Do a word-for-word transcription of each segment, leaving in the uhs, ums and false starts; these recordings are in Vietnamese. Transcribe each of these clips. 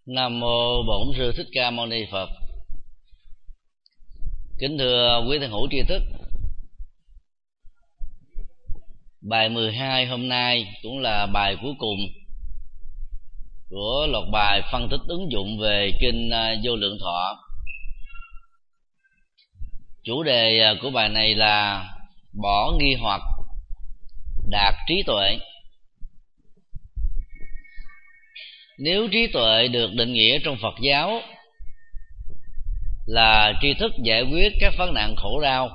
Nam mô Bổn Sư Thích Ca Mâu Ni Phật. Kính thưa quý thân hữu tri thức, bài mười hai hôm nay cũng là bài cuối cùng của loạt bài phân tích ứng dụng về kinh Vô Lượng Thọ. Chủ đề của bài này là bỏ nghi hoặc, đạt trí tuệ. Nếu trí tuệ được định nghĩa trong Phật giáo là tri thức giải quyết các vấn nạn khổ đau,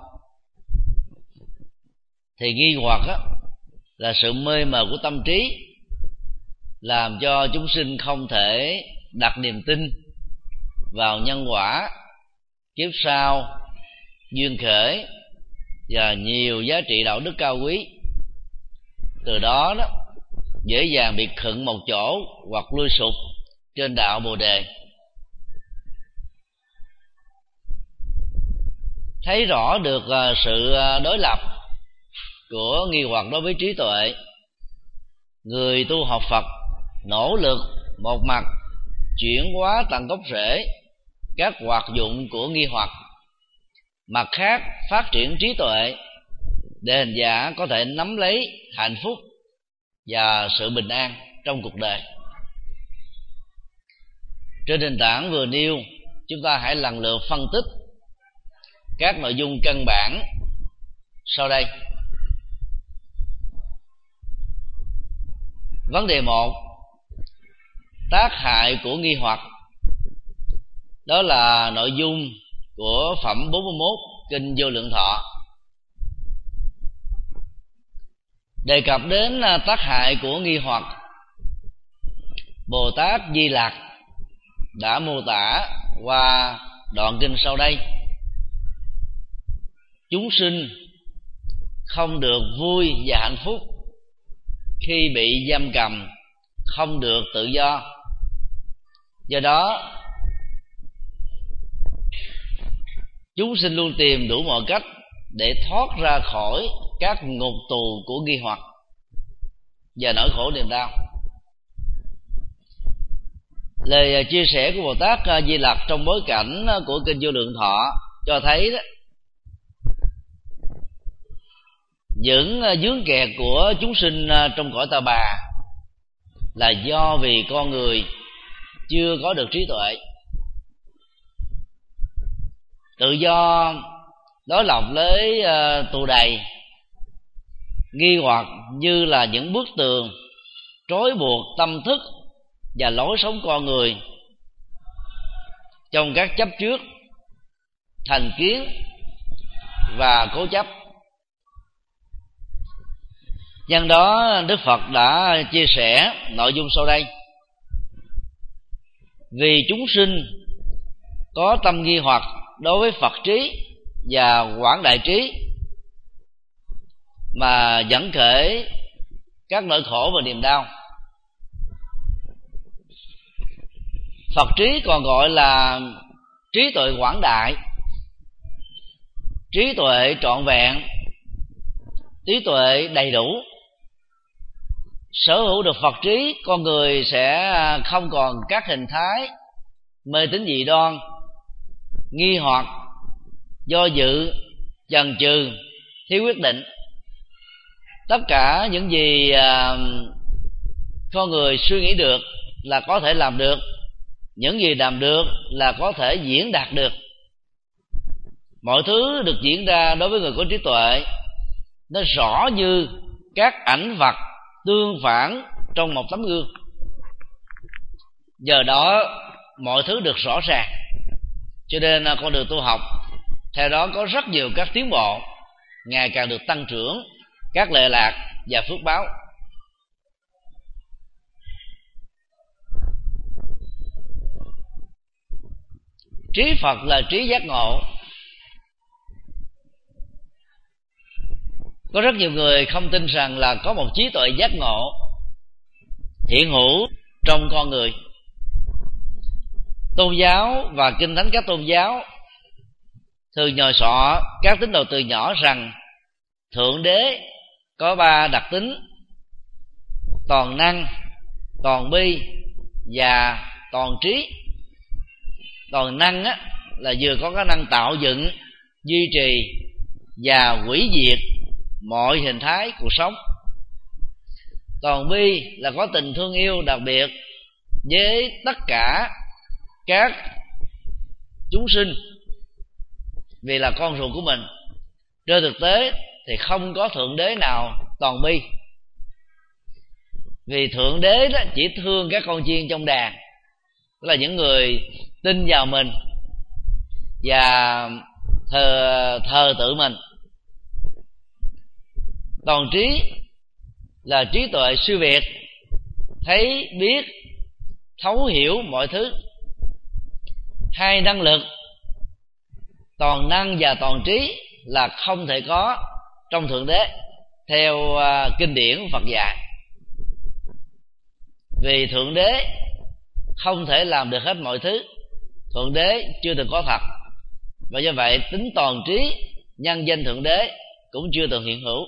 thì nghi hoặc á, là sự mê mờ của tâm trí, làm cho chúng sinh không thể đặt niềm tin vào nhân quả, kiếp sau, duyên khởi và nhiều giá trị đạo đức cao quý. Từ đó đó dễ dàng bị khựng một chỗ hoặc lui sụp trên đạo Bồ Đề. Thấy rõ được sự đối lập của nghi hoặc đối với trí tuệ, người tu học Phật nỗ lực một mặt chuyển hóa tận gốc rễ các hoạt dụng của nghi hoặc, mặt khác phát triển trí tuệ để hành giả có thể nắm lấy hạnh phúc và sự bình an trong cuộc đời. Trên nền tảng vừa nêu, chúng ta hãy lần lượt phân tích các nội dung căn bản sau đây. Vấn đề một, tác hại của nghi hoặc. Đó là nội dung của phẩm bốn mươi mốt kinh Vô Lượng Thọ. Đề cập đến tác hại của nghi hoặc, Bồ Tát Di Lặc đã mô tả qua đoạn kinh sau đây. Chúng sinh không được vui và hạnh phúc khi bị giam cầm, không được tự do. Do đó chúng sinh luôn tìm đủ mọi cách để thoát ra khỏi các ngục tù của nghi hoặc và nỗi khổ niềm đau. Lời chia sẻ của Bồ Tát Di Lặc trong bối cảnh của kinh Vô Lượng Thọ cho thấy đó, những vướng kẹt của chúng sinh trong cõi ta bà là do vì con người chưa có được trí tuệ. Tự do đối lập với uh, tù đầy, nghi hoặc như là những bức tường trói buộc tâm thức và lối sống con người trong các chấp trước, thành kiến và cố chấp. Nhân đó Đức Phật đã chia sẻ nội dung sau đây. Vì chúng sinh có tâm nghi hoặc đối với Phật trí và quảng đại trí mà dẫn khởi các nỗi khổ và niềm đau. Phật trí còn gọi là trí tuệ quảng đại, trí tuệ trọn vẹn, trí tuệ đầy đủ. Sở hữu được Phật trí, con người sẽ không còn các hình thái mê tín dị đoan, nghi hoặc, do dự, chần chừ, thiếu quyết định. Tất cả những gì à, con người suy nghĩ được là có thể làm được, những gì làm được là có thể diễn đạt được. Mọi thứ được diễn ra đối với người có trí tuệ nó rõ như các ảnh vật tương phản trong một tấm gương. Giờ đó mọi thứ được rõ ràng, cho nên con đường tu học theo đó có rất nhiều các tiến bộ, ngày càng được tăng trưởng các lệ lạc và phước báo. Trí Phật là trí giác ngộ. Có rất nhiều người không tin rằng là có một trí tuệ giác ngộ hiện hữu trong con người. Tôn giáo và kinh thánh các tôn giáo thường nhồi sọ các tín đồ từ nhỏ rằng Thượng Đế có ba đặc tính: toàn năng, toàn bi và toàn trí. Toàn năng á, là vừa có khả năng tạo dựng, duy trì và hủy diệt mọi hình thái cuộc sống. Toàn bi là có tình thương yêu đặc biệt với tất cả các chúng sinh vì là con ruột của mình. Trên thực tế thì không có thượng đế nào toàn bi, vì thượng đế đó chỉ thương các con chiên trong đàn, tức là những người tin vào mình và thờ, thờ tự mình. Toàn trí là trí tuệ siêu việt, thấy biết thấu hiểu mọi thứ. Hai năng lực toàn năng và toàn trí là không thể có trong thượng đế theo uh, kinh điển Phật dạy, vì thượng đế không thể làm được hết mọi thứ. Thượng đế chưa từng có thật, và do vậy tính toàn trí nhân danh thượng đế cũng chưa từng hiện hữu.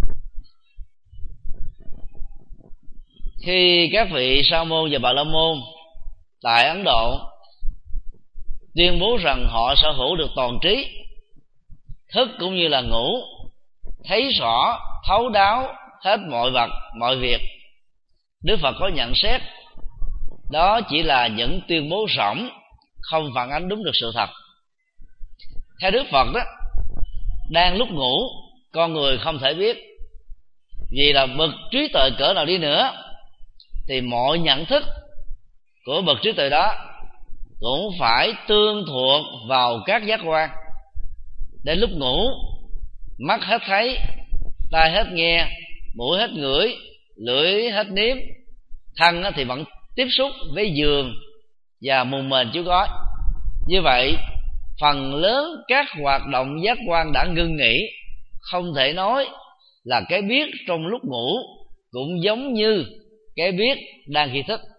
Khi các vị Sa môn và Bà La môn tại Ấn Độ tuyên bố rằng họ sở hữu được toàn trí, thức cũng như là ngủ, thấy rõ thấu đáo hết mọi vật mọi việc, Đức Phật có nhận xét đó chỉ là những tuyên bố rỗng, không phản ánh đúng được sự thật. Theo Đức Phật đó, đang lúc ngủ con người không thể biết, vì là bậc trí tuệ cỡ nào đi nữa thì mọi nhận thức của bậc trí tuệ đó cũng phải tương thuộc vào các giác quan. Đến lúc ngủ, mắt hết thấy, tai hết nghe, mũi hết ngửi, lưỡi hết nếm, thân thì vẫn tiếp xúc với giường và mùng mền chiếu gói. Như vậy phần lớn các hoạt động giác quan đã ngưng nghỉ. Không thể nói là cái biết trong lúc ngủ cũng giống như cái biết đang khi thức.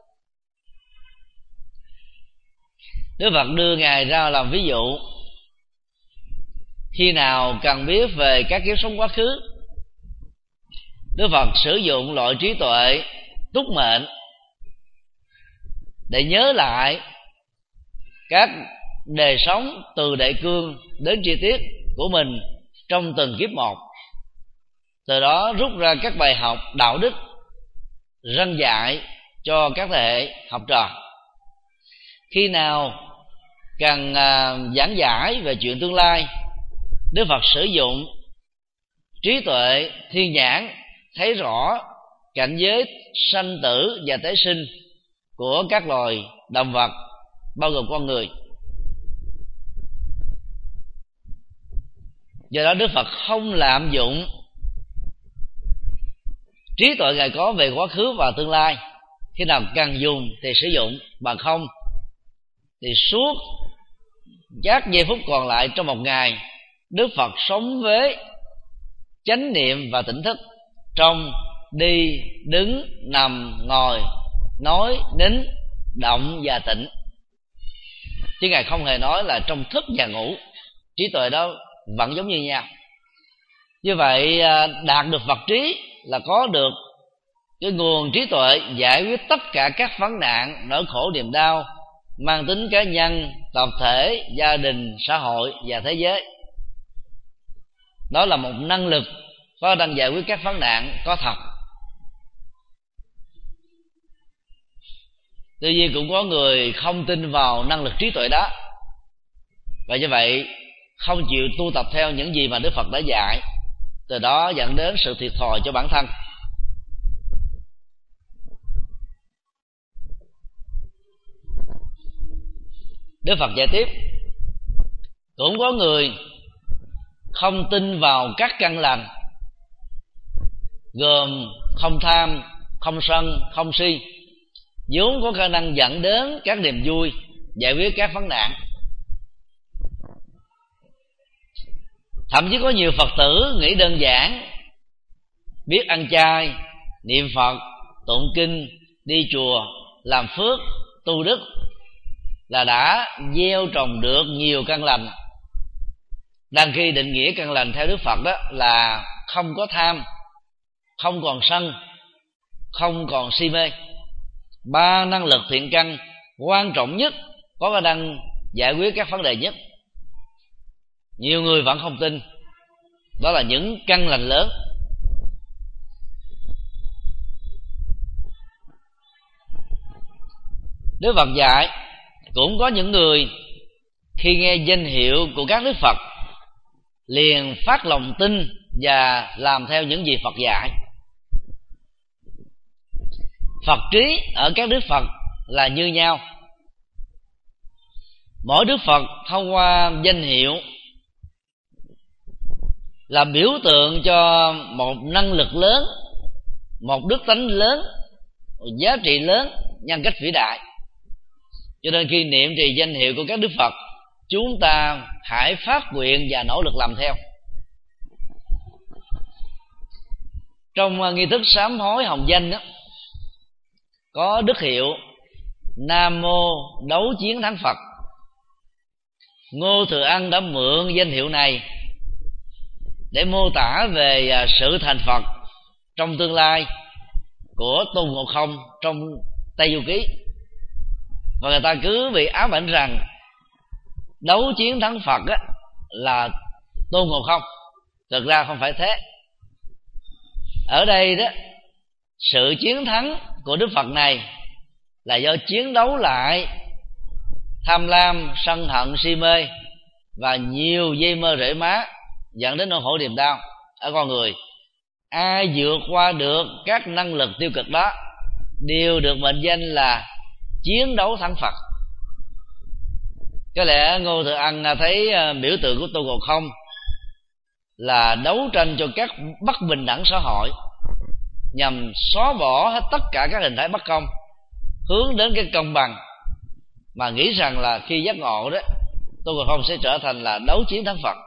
Đức Phật đưa Ngài ra làm ví dụ: khi nào cần biết về các kiếp sống quá khứ, Đức Phật sử dụng loại trí tuệ túc mệnh để nhớ lại các đề sống từ đại cương đến chi tiết của mình trong từng kiếp một, từ đó rút ra các bài học đạo đức răn dạy cho các thế hệ học trò. Khi nào cần à, giảng giải về chuyện tương lai, Đức Phật sử dụng trí tuệ thiên nhãn thấy rõ cảnh giới sanh tử và tái sinh của các loài động vật, bao gồm con người. Do đó Đức Phật không lạm dụng trí tuệ Ngài có về quá khứ và tương lai. Khi nào cần dùng thì sử dụng, bằng không thì suốt các giây phút còn lại trong một ngày, Đức Phật sống với chánh niệm và tỉnh thức trong đi, đứng, nằm, ngồi, nói, nín, động và tịnh, chứ Ngài không hề nói là trong thức và ngủ. Trí tuệ đó vẫn giống như nhau. Như vậy đạt được Phật trí là có được cái nguồn trí tuệ giải quyết tất cả các vấn nạn, nỗi khổ niềm đau mang tính cá nhân, tập thể, gia đình, xã hội và thế giới. Đó là một năng lực có đang giải quyết các vấn nạn có thật. Tuy nhiên cũng có người không tin vào năng lực trí tuệ đó, và như vậy không chịu tu tập theo những gì mà Đức Phật đã dạy, từ đó dẫn đến sự thiệt thòi cho bản thân. Đức Phật giải tiếp: cũng có người không tin vào các căn lành, gồm không tham, không sân, không si, vốn có khả năng dẫn đến các niềm vui, giải quyết các vấn nạn. Thậm chí có nhiều Phật tử nghĩ đơn giản, biết ăn chay, niệm Phật, tụng kinh, đi chùa, làm phước, tu đức là đã gieo trồng được nhiều căn lành. Đang khi định nghĩa căn lành theo Đức Phật đó là không có tham, không còn sân, không còn si mê. Ba năng lực thiện căn quan trọng nhất, có khả năng giải quyết các vấn đề nhất. Nhiều người vẫn không tin. Đó là những căn lành lớn. Đức Phật dạy cũng có những người khi nghe danh hiệu của các Đức Phật liền phát lòng tin và làm theo những gì Phật dạy. Phật trí ở các Đức Phật là như nhau. Mỗi Đức Phật thông qua danh hiệu là biểu tượng cho một năng lực lớn, một đức tánh lớn, một giá trị lớn, nhân cách vĩ đại. Cho nên khi niệm trì danh hiệu của các Đức Phật, chúng ta hãy phát nguyện và nỗ lực làm theo. Trong nghi thức sám hối hồng danh đó, có đức hiệu Nam Mô Đấu Chiến Thắng Phật. Ngô Thừa Ân đã mượn danh hiệu này để mô tả về sự thành Phật trong tương lai của Tôn Ngộ Không trong Tây Du Ký. Và người ta cứ bị ám ảnh rằng đấu chiến thắng Phật á, là Tôn Ngộ Không. Thực ra không phải thế. Ở đây đó, sự chiến thắng của Đức Phật này là do chiến đấu lại tham lam, sân hận, si mê và nhiều dây mơ rễ má dẫn đến nỗi khổ niềm đau ở con người. Ai vượt qua được các năng lực tiêu cực đó đều được mệnh danh là chiến đấu thắng Phật. Có lẽ Ngô Thừa Ân thấy biểu tượng của Tôn Ngộ Không là đấu tranh cho các bất bình đẳng xã hội, nhằm xóa bỏ hết tất cả các hình thái bất công, hướng đến cái công bằng, mà nghĩ rằng là khi giác ngộ đó, Tôn Ngộ Không sẽ trở thành là đấu chiến thắng Phật.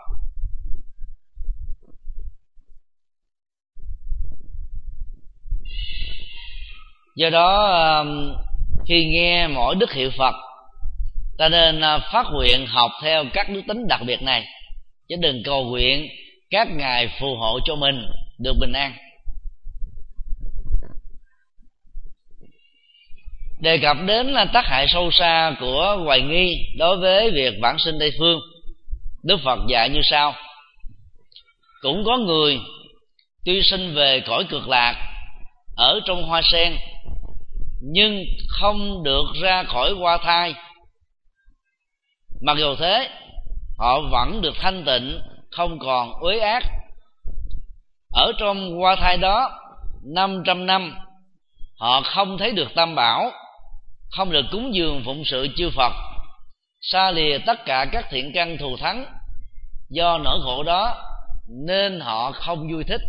Do đó khi nghe mỗi đức hiệu Phật, ta nên phát nguyện học theo các đức tính đặc biệt này, chứ đừng cầu nguyện các ngài phù hộ cho mình được bình an. Đề cập đến là tác hại sâu xa của hoài nghi đối với việc vãng sinh Tây phương, Đức Phật dạy như sau: cũng có người tuy sinh về cõi cực lạc ở trong hoa sen, nhưng không được ra khỏi hoa thai. Mặc dù thế, họ vẫn được thanh tịnh, không còn uế ác. Ở trong hoa thai đó năm trăm năm, họ không thấy được Tam Bảo, không được cúng dường phụng sự chư Phật, xa lìa tất cả các thiện căn thù thắng. Do nỗi khổ đó nên họ không vui thích.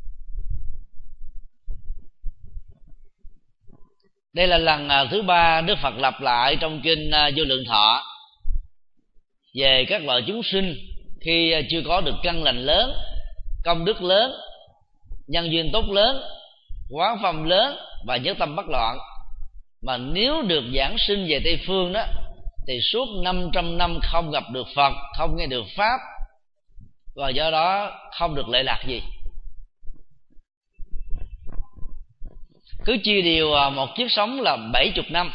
Đây là lần thứ ba Đức Phật lặp lại trong kinh Vô Lượng Thọ về các loại chúng sinh khi chưa có được căn lành lớn, công đức lớn, nhân duyên tốt lớn, quán phẩm lớn và nhất tâm bất loạn. Mà nếu được giảng sinh về Tây phương đó, thì suốt năm trăm năm không gặp được Phật, không nghe được Pháp, và do đó không được lệ lạc gì. Cứ chia điều một kiếp sống là bảy mươi năm.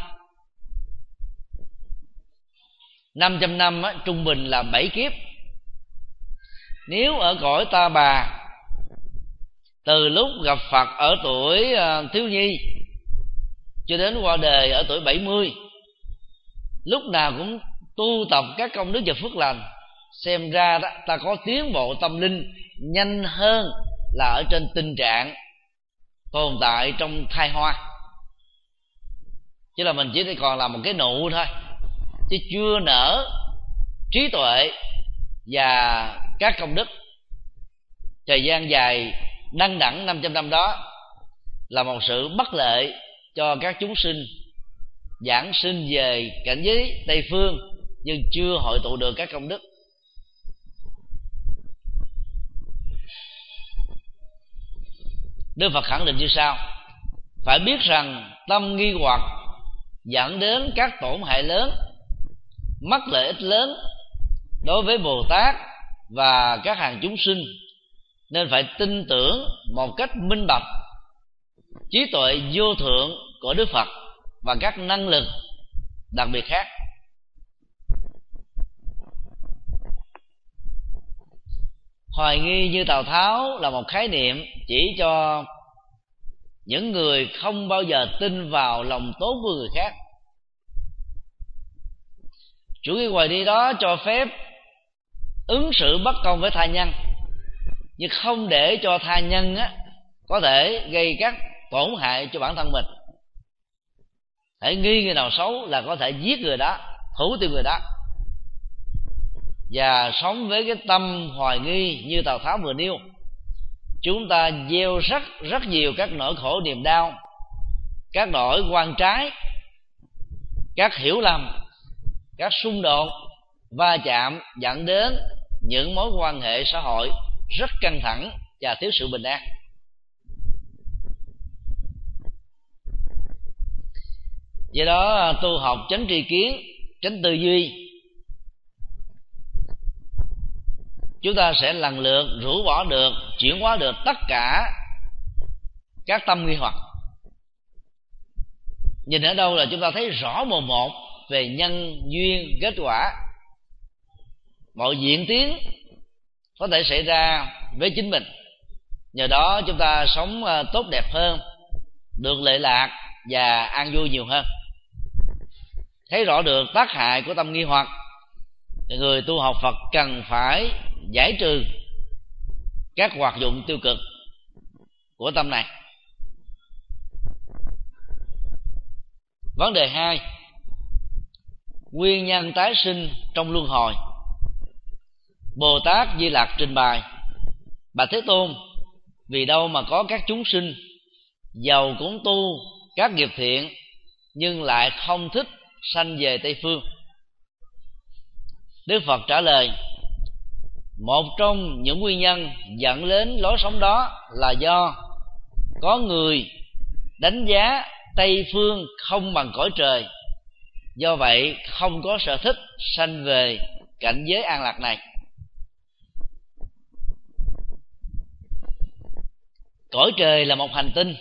Năm trăm năm á, trung bình là bảy kiếp. Nếu ở cõi Ta Bà, từ lúc gặp Phật ở tuổi thiếu nhi cho đến qua đời ở tuổi bảy mươi, lúc nào cũng tu tập các công đức và phước lành, xem ra đó, ta có tiến bộ tâm linh nhanh hơn là ở trên tình trạng tồn tại trong thai hoa. Chứ là mình chỉ còn là một cái nụ thôi, chứ chưa nở trí tuệ và các công đức. Thời gian dài đăng đẳng năm trăm năm đó là một sự bất lợi cho các chúng sinh giảng sinh về cảnh giới Tây phương nhưng chưa hội tụ được các công đức. Đức Phật khẳng định như sau: phải biết rằng tâm nghi hoặc dẫn đến các tổn hại lớn, mất lợi ích lớn đối với Bồ Tát và các hàng chúng sinh, nên phải tin tưởng một cách minh bạch trí tuệ vô thượng của Đức Phật và các năng lực đặc biệt khác. Hoài nghi như Tào Tháo là một khái niệm chỉ cho những người không bao giờ tin vào lòng tốt của người khác. Chủ nghĩa hoài nghi đó cho phép ứng xử bất công với tha nhân, nhưng không để cho tha nhân á, có thể gây các tổn hại cho bản thân mình. Hãy nghi người nào xấu là có thể giết người đó, thủ tiêu người đó. Và sống với cái tâm hoài nghi như Tào Tháo vừa nêu, chúng ta gieo rất rất nhiều các nỗi khổ niềm đau, các nỗi oan trái, các hiểu lầm, các xung đột, va chạm, dẫn đến những mối quan hệ xã hội rất căng thẳng và thiếu sự bình an. Do đó tu học chánh tri kiến, chánh tư duy, chúng ta sẽ lần lượt rũ bỏ được, chuyển hóa được tất cả các tâm nghi hoặc. Nhìn ở đâu là chúng ta thấy rõ mồn một về nhân duyên kết quả. Mọi diễn tiến có thể xảy ra với chính mình, nhờ đó chúng ta sống tốt đẹp hơn, được lệ lạc và an vui nhiều hơn. Thấy rõ được tác hại của tâm nghi hoặc, người tu học Phật cần phải giải trừ các hoạt dụng tiêu cực của tâm này. Vấn đề hai, nguyên nhân tái sinh trong luân hồi. Bồ Tát Di Lặc trình bày: Bạch Thế Tôn, vì đâu mà có các chúng sinh giàu cũng tu các nghiệp thiện nhưng lại không thích sanh về Tây Phương? Đức Phật trả lời: một trong những nguyên nhân dẫn đến lối sống đó là do có người đánh giá Tây Phương không bằng cõi trời, do vậy không có sở thích sanh về cảnh giới an lạc này. Cõi trời là một hành tinh,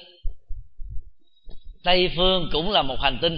Tây Phương cũng là một hành tinh.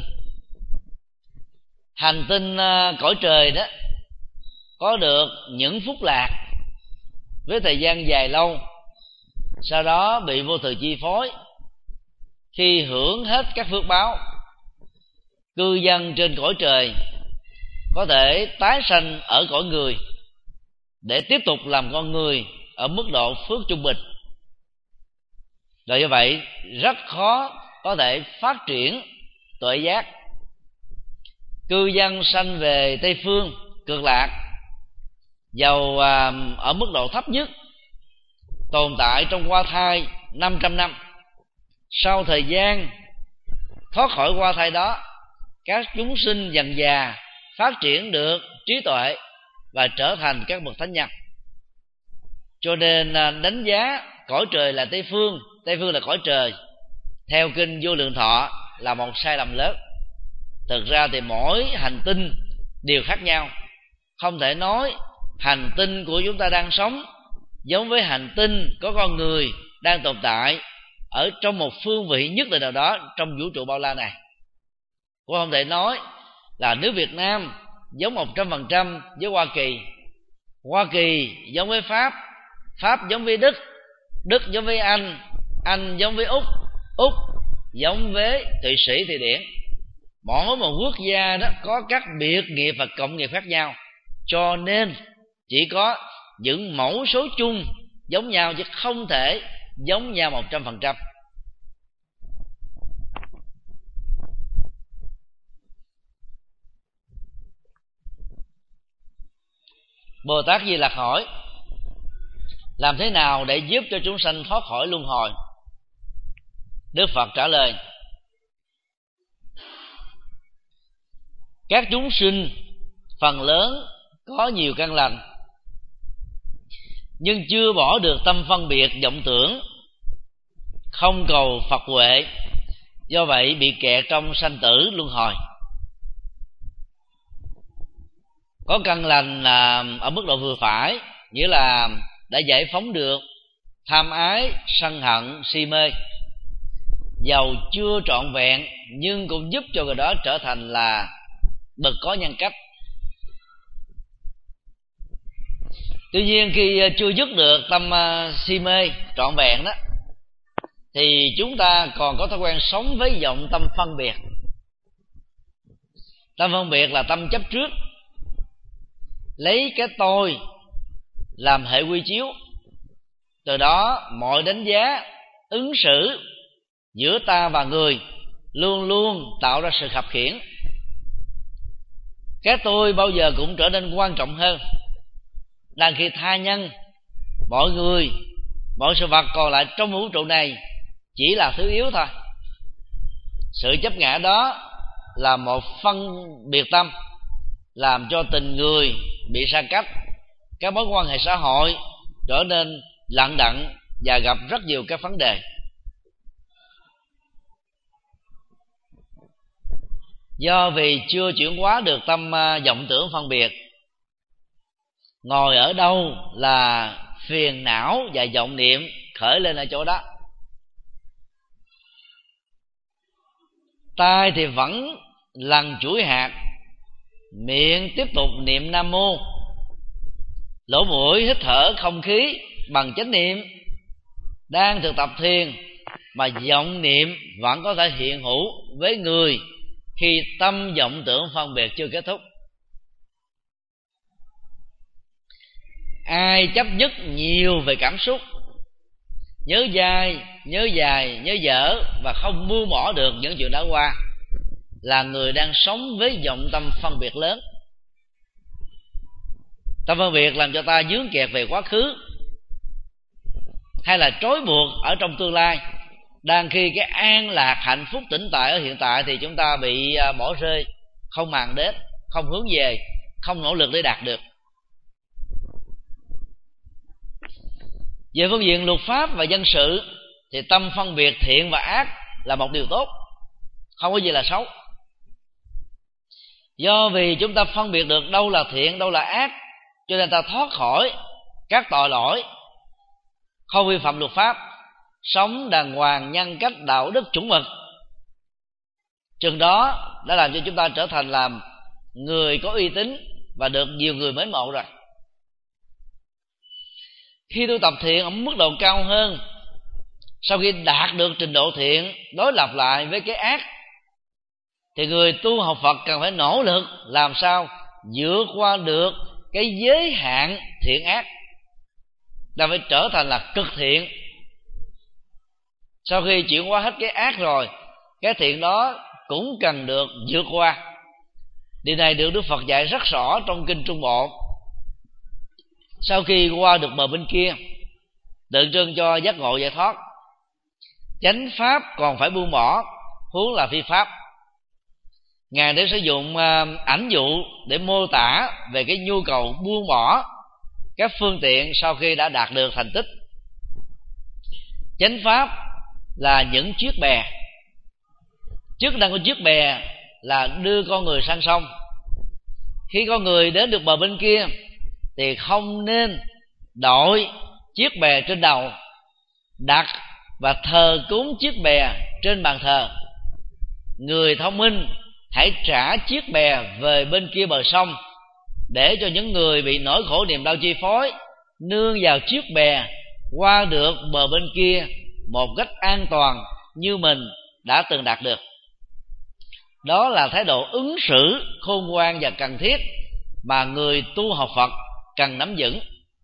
Hành tinh cõi trời đó có được những phúc lạc với thời gian dài lâu, sau đó bị vô thường chi phối. Khi hưởng hết các phước báo, cư dân trên cõi trời có thể tái sanh ở cõi người để tiếp tục làm con người ở mức độ phước trung bình. Rồi như vậy rất khó có thể phát triển tuệ giác. Cư dân sanh về Tây Phương cực lạc, dầu à, ở mức độ thấp nhất, tồn tại trong hoa thai năm trăm năm. Sau thời gian thoát khỏi hoa thai đó, các chúng sinh dần già phát triển được trí tuệ và trở thành các bậc thánh nhân. Cho nên đánh giá cõi trời là Tây Phương, Tây Phương là cõi trời, theo kinh Vô Lượng Thọ là một sai lầm lớn. Thực ra thì mỗi hành tinh đều khác nhau. Không thể nói hành tinh của chúng ta đang sống giống với hành tinh có con người đang tồn tại ở trong một phương vị nhất định nào đó trong vũ trụ bao la này. Cũng không thể nói là nước Việt Nam giống một trăm phần trăm với Hoa Kỳ, Hoa Kỳ giống với Pháp, Pháp giống với Đức, Đức giống với Anh, Anh giống với Úc, Úc giống với Thụy Sĩ, Thụy Điển. Mỗi một quốc gia đó có các biệt nghiệp và cộng nghiệp khác nhau, cho nên chỉ có những mẫu số chung giống nhau chứ không thể giống nhau một trăm phần trăm. Bồ Tát Di Lặc hỏi: làm thế nào để giúp cho chúng sanh thoát khỏi luân hồi? Đức Phật trả lời: các chúng sinh phần lớn có nhiều căn lành, nhưng chưa bỏ được tâm phân biệt vọng tưởng, không cầu Phật huệ, do vậy bị kẹt trong sanh tử luân hồi. Có căn lành là ở mức độ vừa phải, nghĩa là đã giải phóng được tham ái, sân hận, si mê. Dầu chưa trọn vẹn nhưng cũng giúp cho người đó trở thành là bậc có nhân cách. Tuy nhiên khi chưa dứt được tâm si mê trọn vẹn đó, thì chúng ta còn có thói quen sống với vọng tâm phân biệt. Tâm phân biệt là tâm chấp trước, lấy cái tôi làm hệ quy chiếu, từ đó mọi đánh giá ứng xử giữa ta và người luôn luôn tạo ra sự khập khiễng. Cái tôi bao giờ cũng trở nên quan trọng hơn, đang khi tha nhân, mọi người, mọi sự vật còn lại trong vũ trụ này chỉ là thứ yếu thôi. Sự chấp ngã đó là một phân biệt tâm, làm cho tình người bị xa cách, các mối quan hệ xã hội trở nên lận đận và gặp rất nhiều các vấn đề. Do vì chưa chuyển hóa được tâm vọng tưởng phân biệt, ngồi ở đâu là phiền não và vọng niệm khởi lên ở chỗ đó. Tai thì vẫn lần chuỗi hạt, miệng tiếp tục niệm Nam Mô, lỗ mũi hít thở không khí bằng chánh niệm, đang thực tập thiền mà vọng niệm vẫn có thể hiện hữu với người khi tâm vọng tưởng phân biệt chưa kết thúc. Ai chấp nhất nhiều về cảm xúc, nhớ dai, nhớ dài, nhớ dở và không buông bỏ được những chuyện đã qua, là người đang sống với vọng tâm phân biệt lớn. Tâm phân biệt làm cho ta vướng kẹt về quá khứ, hay là trói buộc ở trong tương lai, đang khi cái an lạc hạnh phúc tĩnh tại ở hiện tại thì chúng ta bị bỏ rơi, không màng đến, không hướng về, không nỗ lực để đạt được. Về phương diện luật pháp và dân sự thì tâm phân biệt thiện và ác là một điều tốt, không có gì là xấu. Do vì chúng ta phân biệt được đâu là thiện, đâu là ác, cho nên ta thoát khỏi các tội lỗi, không vi phạm luật pháp, sống đàng hoàng, nhân cách, đạo đức chuẩn mực. Chừng đó đã làm cho chúng ta trở thành làm người có uy tín và được nhiều người mến mộ rồi. Khi tu tập thiện ở mức độ cao hơn, sau khi đạt được trình độ thiện đối lập lại với cái ác, thì người tu học Phật cần phải nỗ lực làm sao vượt qua được cái giới hạn thiện ác, ta phải trở thành là cực thiện. Sau khi chuyển qua hết cái ác rồi, cái thiện đó cũng cần được vượt qua. Điều này được Đức Phật dạy rất rõ trong Kinh Trung Bộ. Sau khi qua được bờ bên kia, tượng trưng cho giác ngộ giải thoát, chánh pháp còn phải buông bỏ, huống là phi pháp. Ngài đã sử dụng ảnh dụ để mô tả về cái nhu cầu buông bỏ các phương tiện sau khi đã đạt được thành tích. Chánh pháp là những chiếc bè. Chức năng của chiếc bè là đưa con người sang sông. Khi con người đến được bờ bên kia thì không nên đội chiếc bè trên đầu, đặt và thờ cúng chiếc bè trên bàn thờ. Người thông minh hãy trả chiếc bè về bên kia bờ sông, để cho những người bị nỗi khổ niềm đau chi phối nương vào chiếc bè qua được bờ bên kia một cách an toàn như mình đã từng đạt được. Đó là thái độ ứng xử khôn ngoan và cần thiết mà người tu học Phật cần nắm vững.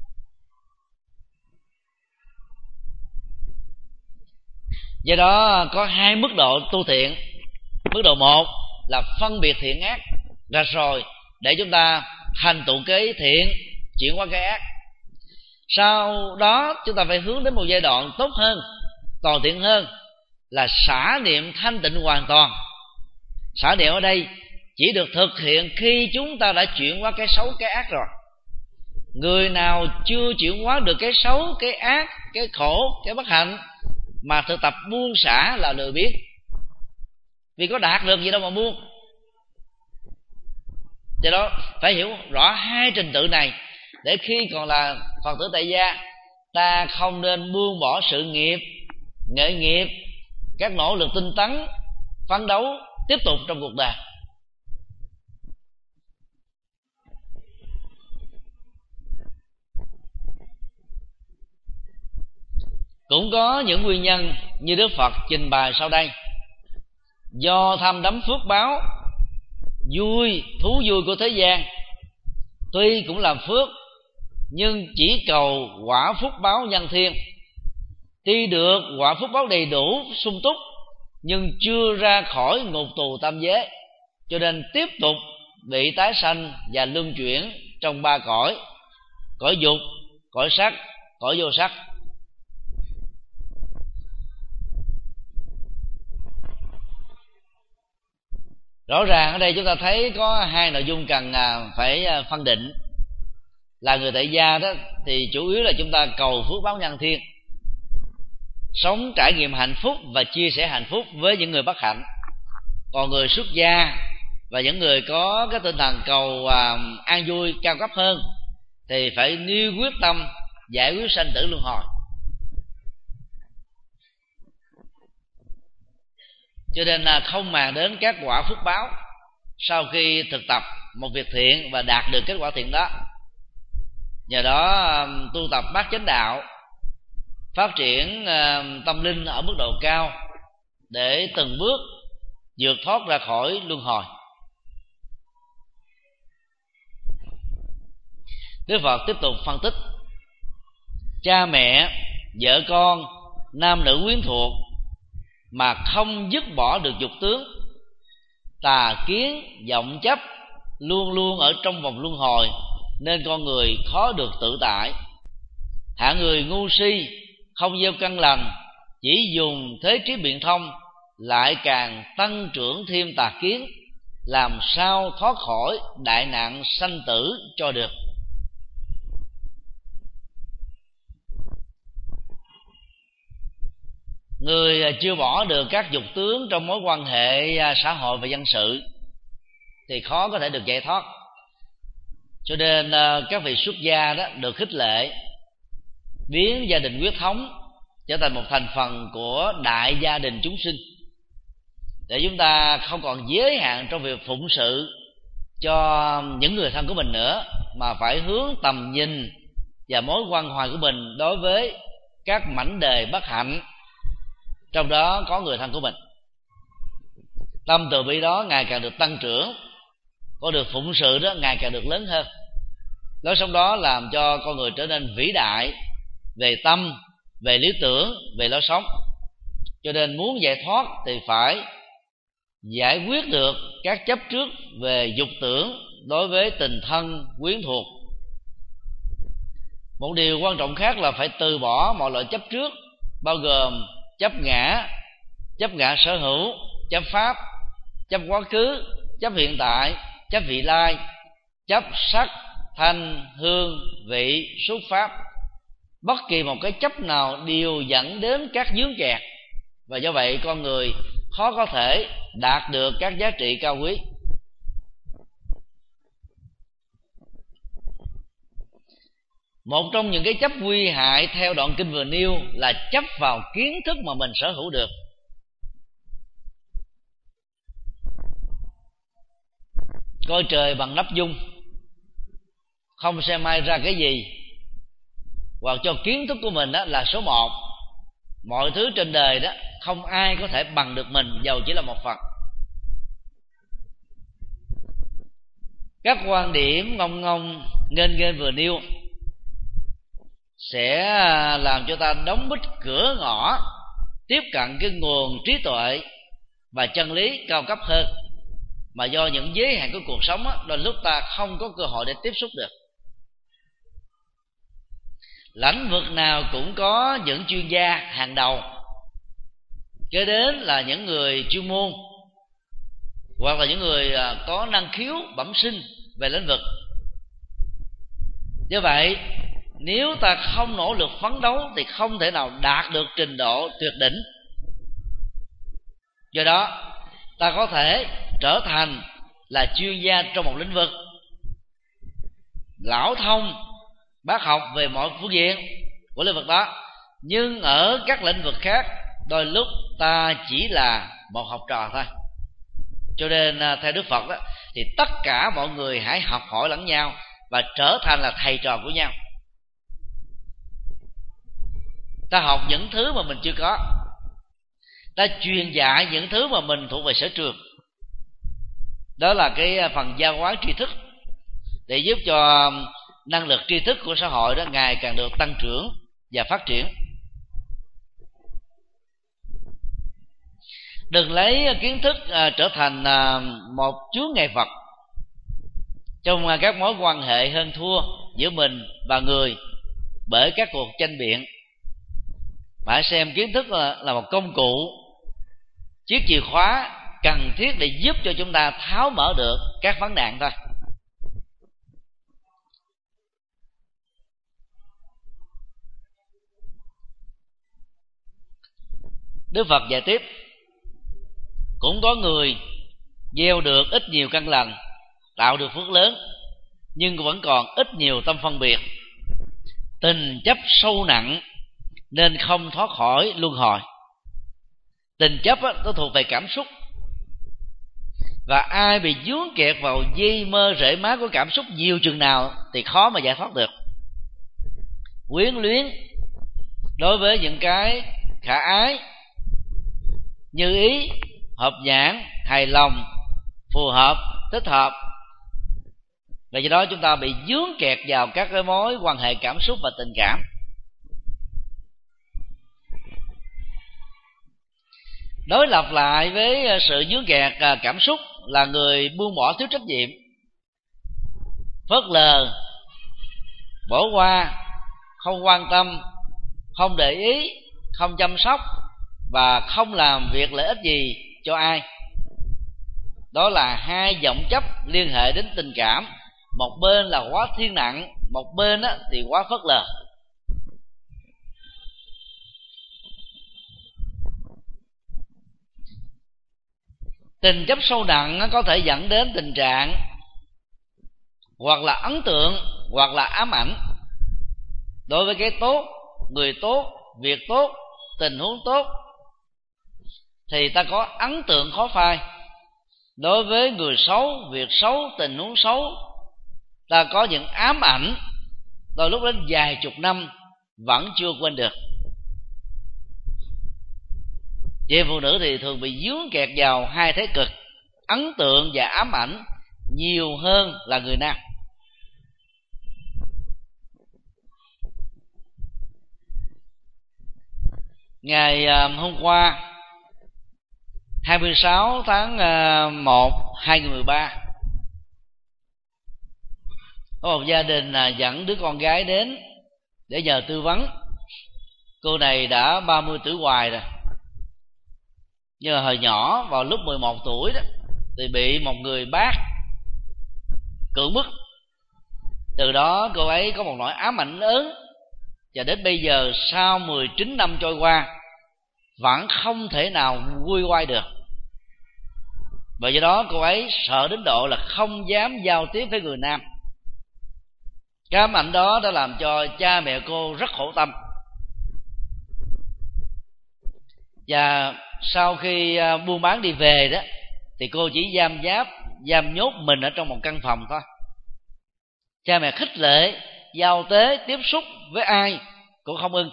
Do đó có hai mức độ tu thiện. Mức độ một là phân biệt thiện ác ra rồi để chúng ta thành tựu cái thiện, chuyển qua cái ác. Sau đó chúng ta phải hướng đến một giai đoạn tốt hơn, toàn thiện hơn, là xả niệm thanh tịnh hoàn toàn. Xả niệm ở đây chỉ được thực hiện khi chúng ta đã chuyển qua cái xấu, cái ác rồi. Người nào chưa chuyển hóa được cái xấu, cái ác, cái khổ, cái bất hạnh mà thực tập buông xả là lười biếng. Vì có đạt được gì đâu mà buông. Do đó phải hiểu rõ hai trình tự này, để khi còn là Phật tử tại gia, ta không nên buông bỏ sự nghiệp, nghệ nghiệp, các nỗ lực tinh tấn, phấn đấu tiếp tục trong cuộc đời. Cũng có những nguyên nhân như Đức Phật trình bày sau đây. Do tham đắm phước báo, vui, thú vui của thế gian tuy cũng là phước, nhưng chỉ cầu quả phúc báo nhân thiên. Tuy được quả phúc báo đầy đủ sung túc, nhưng chưa ra khỏi ngục tù tam giới, cho nên tiếp tục bị tái sanh và luân chuyển trong ba cõi: cõi dục, cõi sắc, cõi vô sắc. Rõ ràng ở đây chúng ta thấy có hai nội dung cần phải phân định. Là người tại gia đó thì chủ yếu là chúng ta cầu phước báo nhân thiên, sống trải nghiệm hạnh phúc và chia sẻ hạnh phúc với những người bất hạnh. Còn người xuất gia và những người có cái tinh thần cầu à, an vui cao cấp hơn thì phải nêu quyết tâm giải quyết sanh tử luân hồi. Cho nên là không màng đến các quả phước báo sau khi thực tập một việc thiện và đạt được kết quả thiện đó. Nhờ đó tu tập bát chánh đạo, phát triển tâm linh ở mức độ cao để từng bước vượt thoát ra khỏi luân hồi. Đức Phật tiếp tục phân tích: cha mẹ, vợ con, nam nữ quyến thuộc mà không dứt bỏ được dục tướng, tà kiến, vọng chấp luôn luôn ở trong vòng luân hồi, nên con người khó được tự tại. Hạng người ngu si, không gieo căn lành, chỉ dùng thế trí biện thông, lại càng tăng trưởng thêm tà kiến, làm sao thoát khỏi đại nạn sanh tử cho được. Người chưa bỏ được các dục tướng trong mối quan hệ xã hội và dân sự thì khó có thể được giải thoát. Cho nên các vị xuất gia đó được khích lệ biến gia đình huyết thống trở thành một thành phần của đại gia đình chúng sinh, để chúng ta không còn giới hạn trong việc phụng sự cho những người thân của mình nữa, mà phải hướng tầm nhìn và mối quan hoại của mình đối với các mảnh đề bất hạnh, trong đó có người thân của mình. Tâm từ bi đó ngày càng được tăng trưởng, có được phụng sự đó ngày càng được lớn hơn. Lối sống đó làm cho con người trở nên vĩ đại về tâm, về lý tưởng, về lối sống. Cho nên muốn giải thoát thì phải giải quyết được các chấp trước về dục tưởng đối với tình thân quyến thuộc. Một điều quan trọng khác là phải từ bỏ mọi loại chấp trước, bao gồm chấp ngã, chấp ngã sở hữu, chấp pháp, chấp quá khứ, chấp hiện tại, chấp vị lai, chấp sắc, thanh, hương, vị, xúc pháp. Bất kỳ một cái chấp nào đều dẫn đến các vướng kẹt, và do vậy con người khó có thể đạt được các giá trị cao quý. Một trong những cái chấp nguy hại theo đoạn kinh vừa nêu là chấp vào kiến thức mà mình sở hữu được. Coi trời bằng nắp dung, không xem ai ra cái gì, hoặc cho kiến thức của mình đó là số một. Mọi thứ trên đời đó không ai có thể bằng được mình, dầu chỉ là một phần. Các quan điểm ngông ngông nghênh nghênh vừa nêu sẽ làm cho ta đóng bít cửa ngõ tiếp cận cái nguồn trí tuệ và chân lý cao cấp hơn, mà do những giới hạn của cuộc sống đó, đôi lúc ta không có cơ hội để tiếp xúc được. Lĩnh vực nào cũng có những chuyên gia hàng đầu, kế đến là những người chuyên môn hoặc là những người có năng khiếu bẩm sinh về lĩnh vực. Do vậy, nếu ta không nỗ lực phấn đấu thì không thể nào đạt được trình độ tuyệt đỉnh. Do đó, ta có thể trở thành là chuyên gia trong một lĩnh vực, lão thông bác học về mọi phương diện của lĩnh vực đó, nhưng ở các lĩnh vực khác đôi lúc ta chỉ là một học trò thôi. Cho nên theo Đức Phật đó, thì tất cả mọi người hãy học hỏi lẫn nhau và trở thành là thầy trò của nhau. Ta học những thứ mà mình chưa có, ta truyền dạy những thứ mà mình thuộc về sở trường. Đó là cái phần giao hóa tri thức, để giúp cho năng lực tri thức của xã hội đó ngày càng được tăng trưởng và phát triển. Đừng lấy kiến thức à, trở thành à, một chướng ngại vật trong à, các mối quan hệ hơn thua giữa mình và người bởi các cuộc tranh biện. Phải xem kiến thức là, là một công cụ, chiếc chìa khóa cần thiết để giúp cho chúng ta tháo mở được các vấn nạn thôi. Đức Phật dạy tiếp: cũng có người gieo được ít nhiều căn lành, tạo được phước lớn, nhưng vẫn còn ít nhiều tâm phân biệt, tình chấp sâu nặng nên không thoát khỏi luân hồi. Tình chấp đó, nó thuộc về cảm xúc, và ai bị vướng kẹt vào dây mơ rễ má của cảm xúc nhiều chừng nào thì khó mà giải thoát được. Quyến luyến đối với những cái khả ái, như ý, hợp nhãn, hài lòng, phù hợp, thích hợp, và do đó chúng ta bị vướng kẹt vào các cái mối quan hệ cảm xúc và tình cảm. Đối lập lại với sự vướng kẹt cảm xúc là người buông bỏ, thiếu trách nhiệm, phớt lờ, bỏ qua, không quan tâm, không để ý, không chăm sóc và không làm việc lợi ích gì cho ai. Đó là hai vọng chấp liên hệ đến tình cảm, một bên là quá thiên nặng, một bên thì quá phớt lờ. Tình chấp sâu nặng nó có thể dẫn đến tình trạng hoặc là ấn tượng hoặc là ám ảnh đối với cái tốt, người tốt, việc tốt, tình huống tốt, thì ta có ấn tượng khó phai. Đối với người xấu, việc xấu, tình huống xấu, ta có những ám ảnh, đôi lúc đến vài chục năm vẫn chưa quên được. Chị phụ nữ thì thường bị vướng kẹt vào hai thế cực, ấn tượng và ám ảnh, nhiều hơn là người nam. Ngày hôm qua hai mươi sáu tháng một năm hai nghìn không trăm mười ba, có một gia đình dẫn đứa con gái đến để nhờ tư vấn. Cô này đã ba mươi tuổi hoài rồi, nhưng mà hồi nhỏ vào lúc mười một tuổi đó thì bị một người bác cưỡng bức. Từ đó cô ấy có một nỗi ám ảnh lớn, và đến bây giờ sau mười chín năm trôi qua vẫn không thể nào nguôi ngoai được. Và do đó cô ấy sợ đến độ là không dám giao tiếp với người nam. Cái ám ảnh đó đã làm cho cha mẹ cô rất khổ tâm. Và sau khi buôn bán đi về đó thì cô chỉ giam giáp giam nhốt mình ở trong một căn phòng thôi. Cha mẹ khích lệ giao tế tiếp xúc với ai cũng không ưng.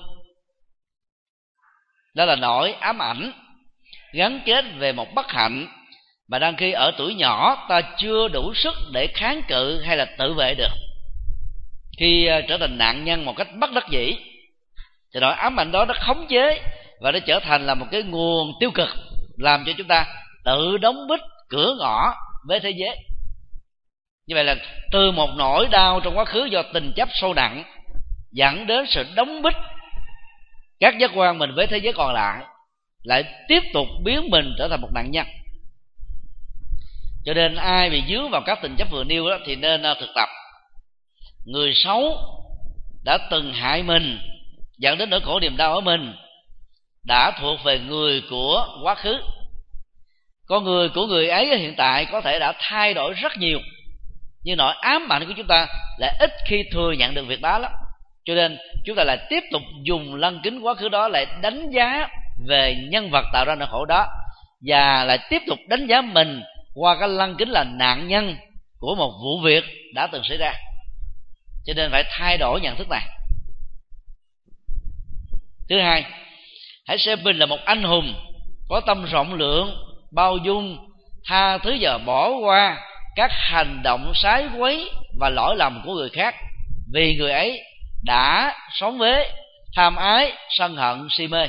Đó là nỗi ám ảnh gắn kết về một bất hạnh mà đang khi ở tuổi nhỏ ta chưa đủ sức để kháng cự hay là tự vệ được. Khi trở thành nạn nhân một cách bất đắc dĩ thì nỗi ám ảnh đó nó khống chế và nó trở thành là một cái nguồn tiêu cực, làm cho chúng ta tự đóng bít cửa ngõ với thế giới. Như vậy là từ một nỗi đau trong quá khứ do tình chấp sâu nặng dẫn đến sự đóng bít các giác quan mình với thế giới còn lại, lại tiếp tục biến mình trở thành một nạn nhân. Cho nên ai bị dướng vào các tình chấp vừa nêu đó thì nên thực tập. Người xấu đã từng hại mình, dẫn đến nỗi khổ niềm đau ở mình, đã thuộc về người của quá khứ. Con người của người ấy hiện tại có thể đã thay đổi rất nhiều, nhưng nỗi ám ảnh của chúng ta lại ít khi thừa nhận được việc đó lắm. Cho nên chúng ta lại tiếp tục dùng lăng kính quá khứ đó lại đánh giá về nhân vật tạo ra nỗi khổ đó, và lại tiếp tục đánh giá mình qua cái lăng kính là nạn nhân của một vụ việc đã từng xảy ra. Cho nên phải thay đổi nhận thức này. Thứ hai, hãy xem mình là một anh hùng có tâm rộng lượng, bao dung, tha thứ và bỏ qua các hành động sái quấy và lỗi lầm của người khác, vì người ấy đã sống với tham ái, sân hận, si mê.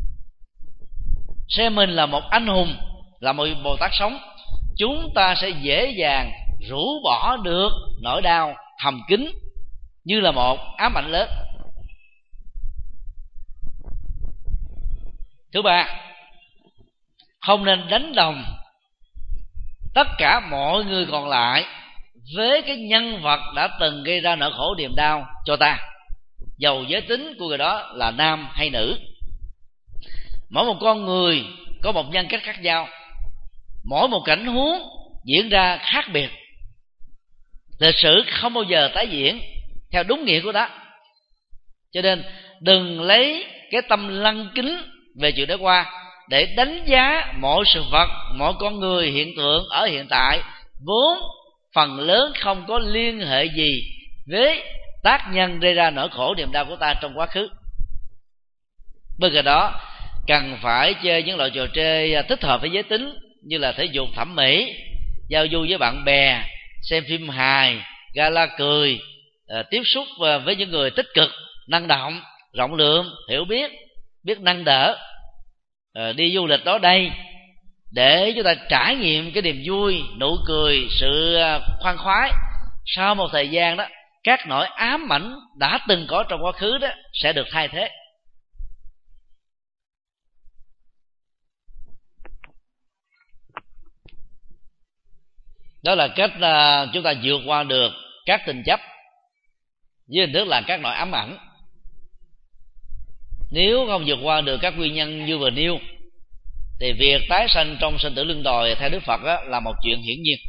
Xem mình là một anh hùng, là một Bồ Tát sống, chúng ta sẽ dễ dàng rũ bỏ được nỗi đau thầm kín như là một ám ảnh lớn. Thứ ba, không nên đánh đồng tất cả mọi người còn lại với cái nhân vật đã từng gây ra nỗi khổ niềm đau cho ta, dầu giới tính của người đó là nam hay nữ. Mỗi một con người có một nhân cách khác nhau, mỗi một cảnh huống diễn ra khác biệt, lịch sử không bao giờ tái diễn theo đúng nghĩa của đó. Cho nên đừng lấy cái tâm lăng kính về chuyện đã qua để đánh giá mọi sự vật, mọi con người, hiện tượng ở hiện tại, vốn phần lớn không có liên hệ gì với tác nhân gây ra nỗi khổ niềm đau của ta trong quá khứ. Bên cạnh đó, cần phải chơi những loại trò chơi thích hợp với giới tính, như là thể dục thẩm mỹ, giao du với bạn bè, xem phim hài, gala cười, tiếp xúc với những người tích cực, năng động, rộng lượng, hiểu biết, biết nâng đỡ, đi du lịch đó đây, để chúng ta trải nghiệm cái niềm vui, nụ cười, sự khoan khoái. Sau một thời gian đó, các nỗi ám ảnh đã từng có trong quá khứ đó sẽ được thay thế. Đó là cách uh, chúng ta vượt qua được các tình chấp với hình thức là các nỗi ám ảnh. Nếu không vượt qua được các nguyên nhân như vừa nêu, thì việc tái sanh trong sinh tử luân hồi theo Đức Phật đó, là một chuyện hiển nhiên.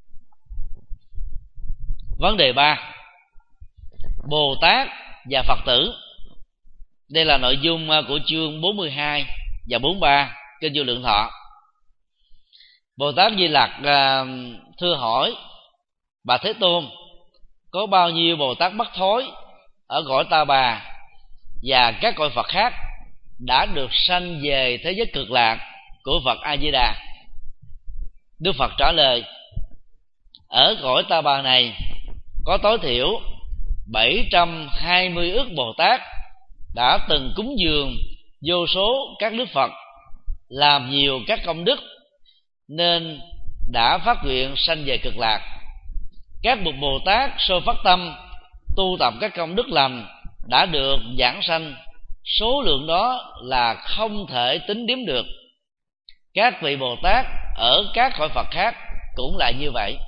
Vấn đề ba, Bồ Tát và Phật tử. Đây là nội dung của chương bốn mươi hai và bốn mươi ba Kinh Vô Lượng Thọ. Bồ Tát Di Lặc uh, thưa hỏi: Bà Thế Tôn, có bao nhiêu Bồ Tát bất thối ở cõi Ta Bà và các cõi Phật khác đã được sanh về thế giới cực lạc của Phật A Di Đà? Đức Phật trả lời: ở cõi Ta Bà này có tối thiểu bảy trăm hai mươi ức Bồ Tát đã từng cúng dường vô số các đức Phật, làm nhiều các công đức, nên đã phát nguyện sanh về cực lạc. Các bậc Bồ Tát soi phát tâm tu tập các công đức lành đã được giảng sanh, số lượng đó là không thể tính đếm được. Các vị Bồ Tát ở các cõi Phật khác cũng lại như vậy.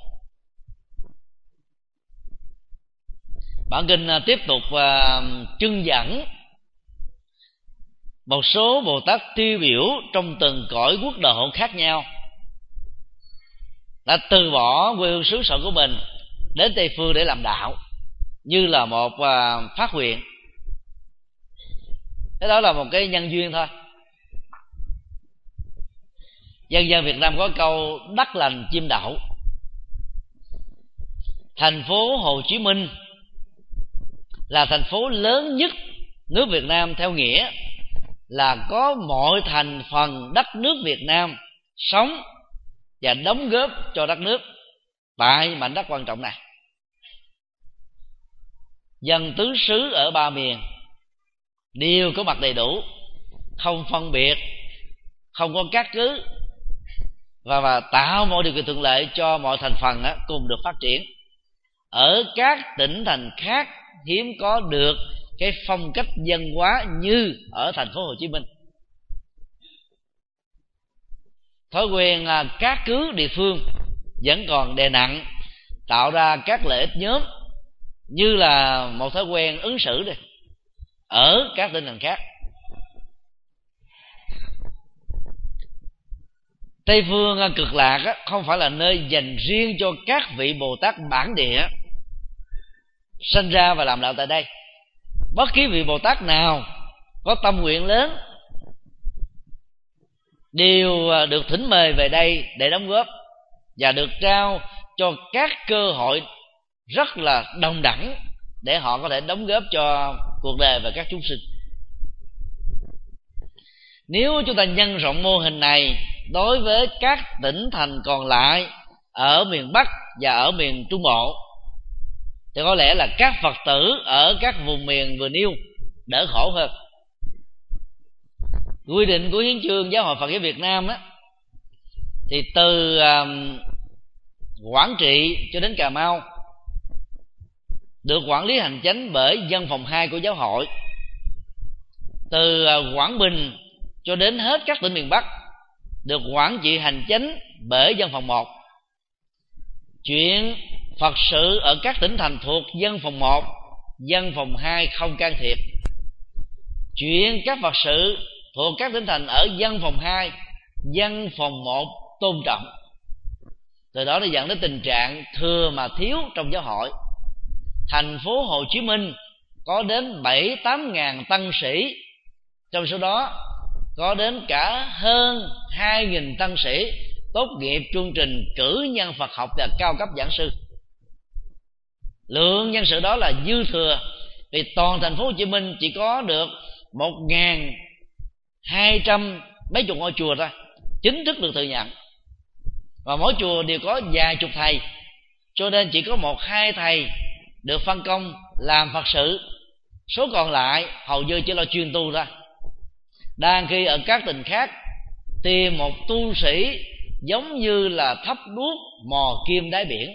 Bản kinh tiếp tục uh, trưng dẫn một số Bồ Tát tiêu biểu trong từng cõi quốc độ khác nhau đã từ bỏ quê hương xứ sở của mình đến Tây Phương để làm đạo, như là một uh, phát nguyện. Cái đó là một cái nhân duyên thôi. Dân gian Việt Nam có câu đất lành chim đậu. Thành phố Hồ Chí Minh là thành phố lớn nhất nước Việt Nam, theo nghĩa là có mọi thành phần đất nước Việt Nam sống và đóng góp cho đất nước tại mảnh đất quan trọng này. Dân tứ xứ ở ba miền đều có mặt đầy đủ, không phân biệt, không có cát cứ, và, và tạo mọi điều kiện thuận lợi cho mọi thành phần á, cùng được phát triển. Ở các tỉnh thành khác hiếm có được cái phong cách văn hóa như ở thành phố Hồ Chí Minh. Thói quen cát cứ địa phương vẫn còn đè nặng, tạo ra các lợi ích nhóm như là một thói quen ứng xử đây ở các tỉnh thành khác. Tây phương cực lạc á, không phải là nơi dành riêng cho các vị Bồ Tát bản địa sinh ra và làm đạo tại đây. Bất kỳ vị Bồ Tát nào có tâm nguyện lớn đều được thỉnh mời về đây để đóng góp, và được trao cho các cơ hội rất là đồng đẳng để họ có thể đóng góp cho cuộc đời và các chúng sinh. Nếu chúng ta nhân rộng mô hình này đối với các tỉnh thành còn lại ở miền Bắc và ở miền Trung Bộ, thì có lẽ là các Phật tử ở các vùng miền vừa nêu đỡ khổ hơn. Quy định của hiến chương Giáo hội Phật giáo Việt Nam á, thì từ um, Quảng Trị cho đến Cà Mau được quản lý hành chánh bởi văn phòng hai của giáo hội. Từ uh, Quảng Bình cho đến hết các tỉnh miền Bắc được quản trị hành chánh bởi văn phòng một. Chuyện Phật sự ở các tỉnh thành thuộc văn phòng một, văn phòng hai không can thiệp. Chuyện các Phật sự thuộc các tỉnh thành ở văn phòng hai, văn phòng một tôn trọng. Từ đó nó dẫn đến tình trạng thừa mà thiếu trong giáo hội. Thành phố Hồ Chí Minh có đến bảy tám ngàn tăng sĩ, trong số đó có đến cả hơn hai nghìn tăng sĩ tốt nghiệp chương trình cử nhân Phật học và cao cấp giảng sư. Lượng nhân sự đó là dư thừa, vì toàn thành phố Hồ Chí Minh chỉ có được một nghìn hai trăm mấy chục ngôi chùa thôi chính thức được thừa nhận, và mỗi chùa đều có vài chục thầy, cho nên chỉ có một hai thầy được phân công làm Phật sự, số còn lại hầu như chỉ lo chuyên tu thôi. Đang khi ở các tỉnh khác tìm một tu sĩ giống như là thắp đuốc mò kim đáy biển.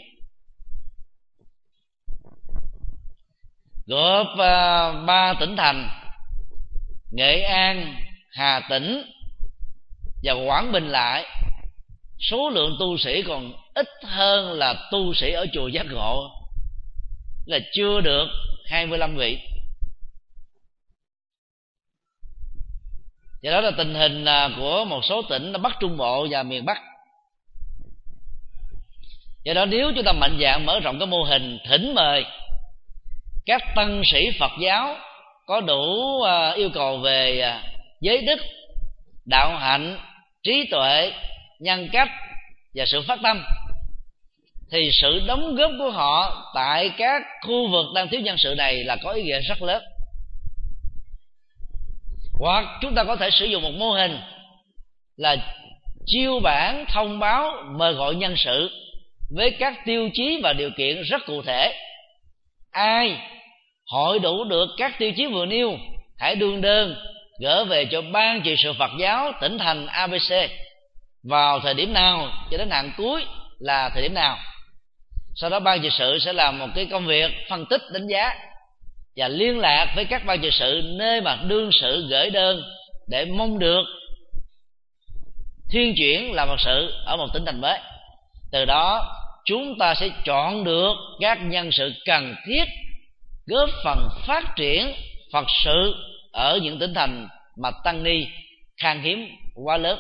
Gộp uh, ba tỉnh thành Nghệ An, Hà Tĩnh và Quảng Bình lại, số lượng tu sĩ còn ít hơn là tu sĩ ở chùa Giác Ngộ, là chưa được hai mươi lăm vị. Và đó là tình hình của một số tỉnh ở Bắc Trung Bộ và miền Bắc. Do đó nếu chúng ta mạnh dạn mở rộng cái mô hình thỉnh mời các tăng sĩ Phật giáo có đủ yêu cầu về giới đức, đạo hạnh, trí tuệ, nhân cách và sự phát tâm, thì sự đóng góp của họ tại các khu vực đang thiếu nhân sự này là có ý nghĩa rất lớn. Hoặc chúng ta có thể sử dụng một mô hình là chiêu bản thông báo mời gọi nhân sự với các tiêu chí và điều kiện rất cụ thể. Ai hội đủ được các tiêu chí vừa nêu, hãy đương đơn gửi về cho ban trị sự Phật giáo tỉnh thành a bê xê vào thời điểm nào cho đến hạn cuối là thời điểm nào. Sau đó ban trị sự sẽ làm một cái công việc phân tích, đánh giá và liên lạc với các ban trị sự nơi mà đương sự gửi đơn để mong được thuyên chuyển làm Phật sự ở một tỉnh thành mới. Từ đó chúng ta sẽ chọn được các nhân sự cần thiết góp phần phát triển Phật sự ở những tỉnh thành mà tăng ni khan hiếm quá lớn.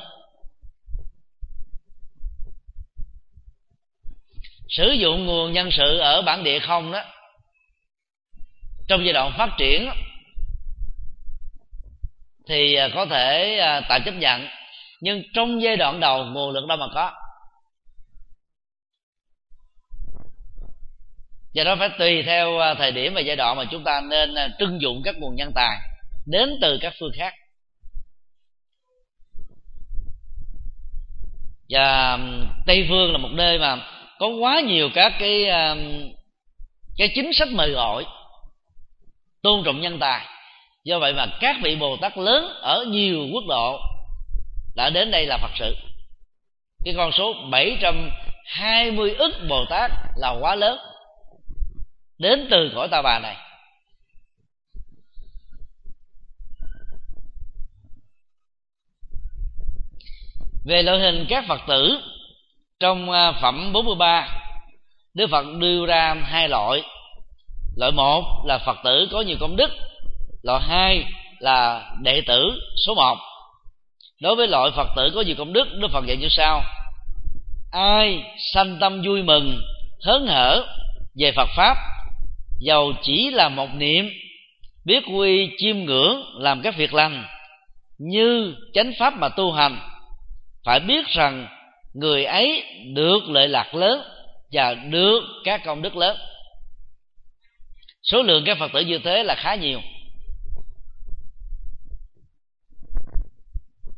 Sử dụng nguồn nhân sự ở bản địa không đó, trong giai đoạn phát triển thì có thể tạm chấp nhận, nhưng trong giai đoạn đầu nguồn lực đâu mà có. Do đó phải tùy theo thời điểm và giai đoạn mà chúng ta nên trưng dụng các nguồn nhân tài đến từ các phương khác. Và Tây Phương là một nơi mà có quá nhiều các cái cái chính sách mời gọi tôn trọng nhân tài. Do vậy mà các vị Bồ Tát lớn ở nhiều quốc độ đã đến đây là Phật sự. Cái con số bảy trăm hai mươi ức Bồ Tát là quá lớn, đến từ cõi Ta Bà này. Về loại hình các Phật tử, trong phẩm bốn mươi ba, Đức Phật đưa ra hai loại. Loại một là Phật tử có nhiều công đức, loại hai là đệ tử số một. Đối với loại Phật tử có nhiều công đức, Đức Phật dạy như sau: ai sanh tâm vui mừng, hớn hở về Phật Pháp, dầu chỉ là một niệm, biết quy chiêm ngưỡng làm các việc lành như chánh pháp mà tu hành, phải biết rằng người ấy được lợi lạc lớn và được các công đức lớn. Số lượng các Phật tử như thế là khá nhiều.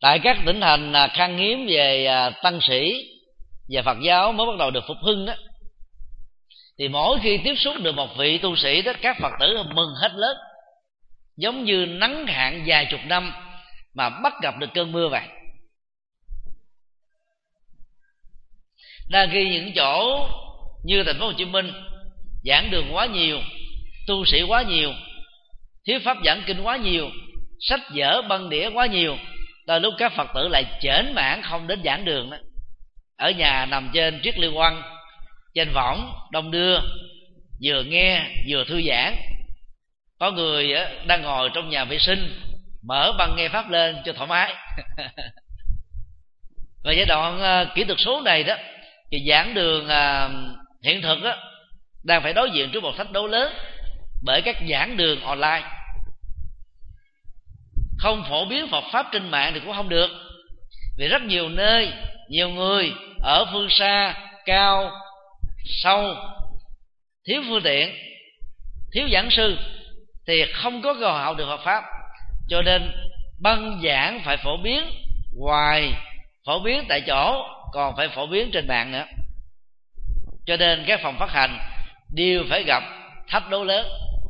Tại các tỉnh thành khan hiếm về tăng sĩ và Phật giáo mới bắt đầu được phục hưng đó, thì mỗi khi tiếp xúc được một vị tu sĩ đó, các Phật tử mừng hết lớn, giống như nắng hạn vài chục năm mà bắt gặp được cơn mưa vậy. Đang khi những chỗ như thành phố Hồ Chí Minh giảng đường quá nhiều, tu sĩ quá nhiều, thuyết pháp giảng kinh quá nhiều, sách vở băng đĩa quá nhiều, tới lúc các Phật tử lại chểnh mãn không đến giảng đường đó, ở nhà nằm trên chiếc liên quan, trên võng đông đưa, vừa nghe vừa thư giãn. Có người đang ngồi trong nhà vệ sinh mở băng nghe pháp lên cho thoải mái. Và giai đoạn kỹ thuật số này đó, thì giảng đường hiện thực đó đang phải đối diện trước một thách đố lớn, bởi các giảng đường online. Không phổ biến Phật pháp trên mạng thì cũng không được, vì rất nhiều nơi, nhiều người ở phương xa, cao, sâu, thiếu phương tiện, thiếu giảng sư, thì không có cơ hội học được Phật pháp. Cho nên băng giảng phải phổ biến, ngoài phổ biến tại chỗ còn phải phổ biến trên mạng nữa. Cho nên các phòng phát hành đều phải gặp thách đố lớn.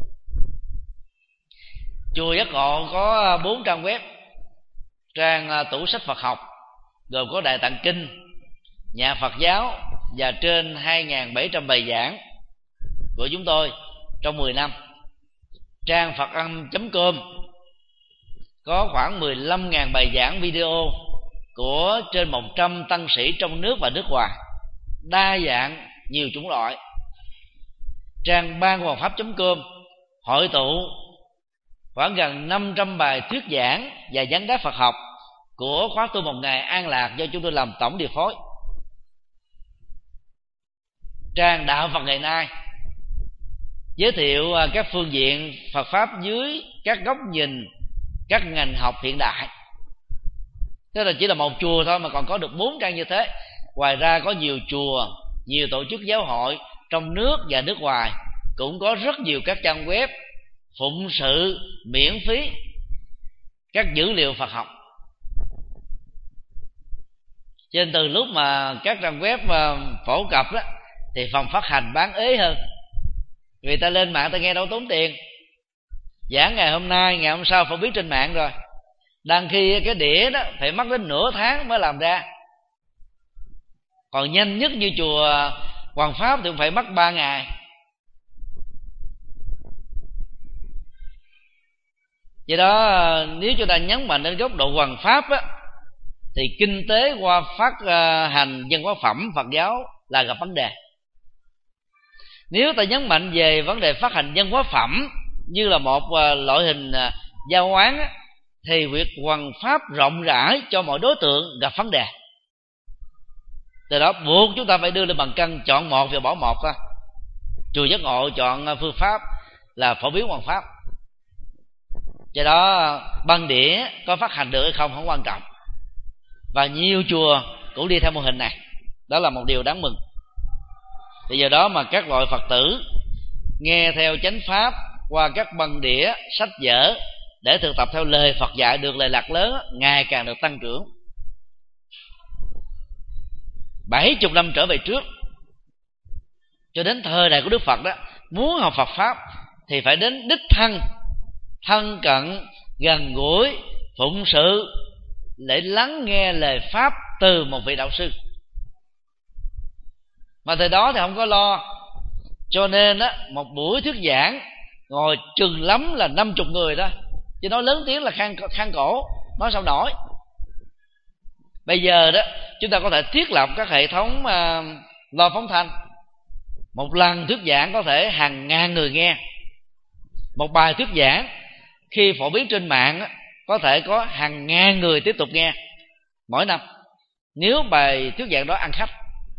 Chùa Giác Ngộ có bốn trang web: trang tủ sách Phật học, gồm có Đại Tạng Kinh, Nhà Phật giáo và trên hai nghìn bảy trăm bài giảng của chúng tôi trong mười năm. Trang Phật âm chấm com có khoảng mười lăm nghìn bài giảng video của trên một trăm tăng sĩ trong nước và nước ngoài, đa dạng nhiều chủng loại. Trang ban hoàng pháp chấm com hội tụ khoảng gần năm trăm bài thuyết giảng và vấn đáp Phật học của khóa tu một ngày an lạc do chúng tôi làm tổng điều phối. Trang Đạo Phật ngày nay giới thiệu các phương diện Phật pháp dưới các góc nhìn, các ngành học hiện đại. Thế là chỉ là một chùa thôi mà còn có được bốn trang như thế. Ngoài ra có nhiều chùa, nhiều tổ chức giáo hội trong nước và nước ngoài cũng có rất nhiều các trang web phụng sự miễn phí các dữ liệu Phật học. Cho nên từ lúc mà các trang web phổ cập đó, thì phòng phát hành bán ế hơn, vì ta lên mạng ta nghe đâu tốn tiền. Giảng ngày hôm nay, ngày hôm sau phổ biến trên mạng rồi, đang khi cái đĩa đó phải mất đến nửa tháng mới làm ra. Còn nhanh nhất như chùa Hoàng Pháp thì cũng phải mất ba ngày. Vậy đó, nếu chúng ta nhấn mạnh đến góc độ Hoàng Pháp á, thì kinh tế qua phát hành văn hóa phẩm Phật giáo là gặp vấn đề. Nếu ta nhấn mạnh về vấn đề phát hành văn hóa phẩm như là một loại hình giao oán á, thì việc hoằng pháp rộng rãi cho mọi đối tượng gặp vấn đề. Từ đó buộc chúng ta phải đưa lên bàn cân, chọn một và bỏ một thôi. Chùa Giác Ngộ chọn phương pháp là phổ biến hoằng pháp. Do đó băng đĩa có phát hành được hay không không quan trọng, và nhiều chùa cũng đi theo mô hình này. Đó là một điều đáng mừng. Thì giờ đó mà các loại Phật tử nghe theo chánh pháp qua các băng đĩa, sách vở để thực tập theo lời Phật dạy, được lời lạc lớn ngày càng được tăng trưởng. Bảy chục năm trở về trước, cho đến thời đại của Đức Phật đó, muốn học Phật pháp thì phải đến đích thân, thân cận, gần gũi, phụng sự để lắng nghe lời pháp từ một vị đạo sư. Mà thời đó thì không có lo, cho nên á, một buổi thuyết giảng ngồi chừng lắm là năm chục người đó, chứ nói lớn tiếng là khang, khang cổ, nói sao nổi. Bây giờ đó chúng ta có thể thiết lập các hệ thống uh, loa phóng thanh. Một lần thuyết giảng có thể hàng ngàn người nghe. Một bài thuyết giảng khi phổ biến trên mạng á, có thể có hàng ngàn người tiếp tục nghe mỗi năm, nếu bài thuyết giảng đó ăn khách.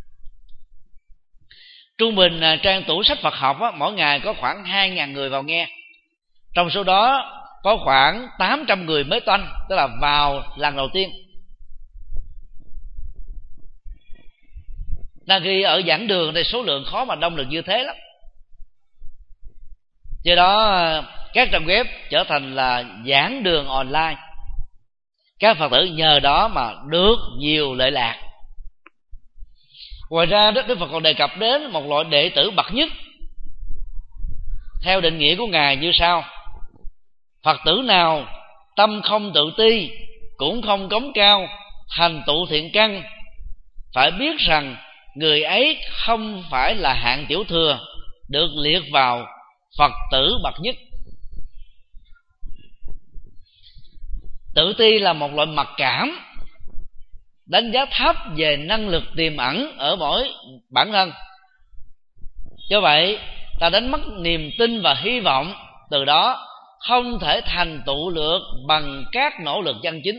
Trung bình trang tủ sách Phật học á, mỗi ngày có khoảng hai nghìn người vào nghe. Trong số đó có khoảng tám trăm người mới toanh, tức là vào lần đầu tiên. Đang khi ở giảng đường thì số lượng khó mà đông được như thế lắm. Do đó các trang web trở thành là giảng đường online. các Phật tử nhờ đó mà được nhiều lợi lạc. Ngoài ra Đức Phật còn đề cập đến một loại đệ tử bậc nhất theo định nghĩa của Ngài như sau: Phật tử nào tâm không tự ti, cũng không cống cao, thành tựu thiện căn, phải biết rằng người ấy không phải là hạng tiểu thừa, được liệt vào Phật tử bậc nhất. Tự ti là một loại mặc cảm, đánh giá thấp về năng lực tiềm ẩn ở mỗi bản thân. Do vậy ta đánh mất niềm tin và hy vọng, từ đó không thể thành tựu được bằng các nỗ lực chân chính.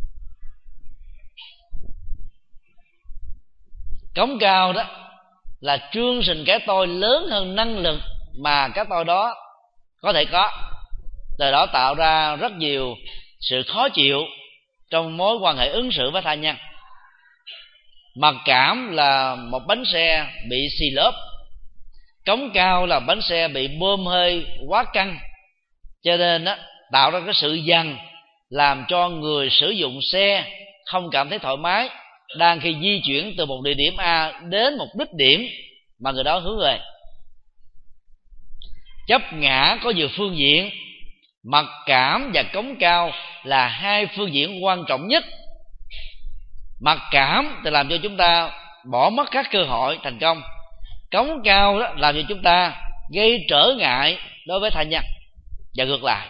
Cống cao đó là trương sình cái tôi lớn hơn năng lực mà cái tôi đó có thể có, từ đó tạo ra rất nhiều sự khó chịu trong mối quan hệ ứng xử với tha nhân. Mặc cảm là một bánh xe bị xì lốp, cống cao là bánh xe bị bơm hơi quá căng, cho nên đó, tạo ra cái sự dằn, làm cho người sử dụng xe không cảm thấy thoải mái đang khi di chuyển từ một địa điểm A đến một đích điểm mà người đó hướng về. Chấp ngã có nhiều phương diện, mặc cảm và cống cao là hai phương diện quan trọng nhất. Mặc cảm thì làm cho chúng ta bỏ mất các cơ hội thành công, cống cao đó làm cho chúng ta gây trở ngại đối với tha nhân, và ngược lại.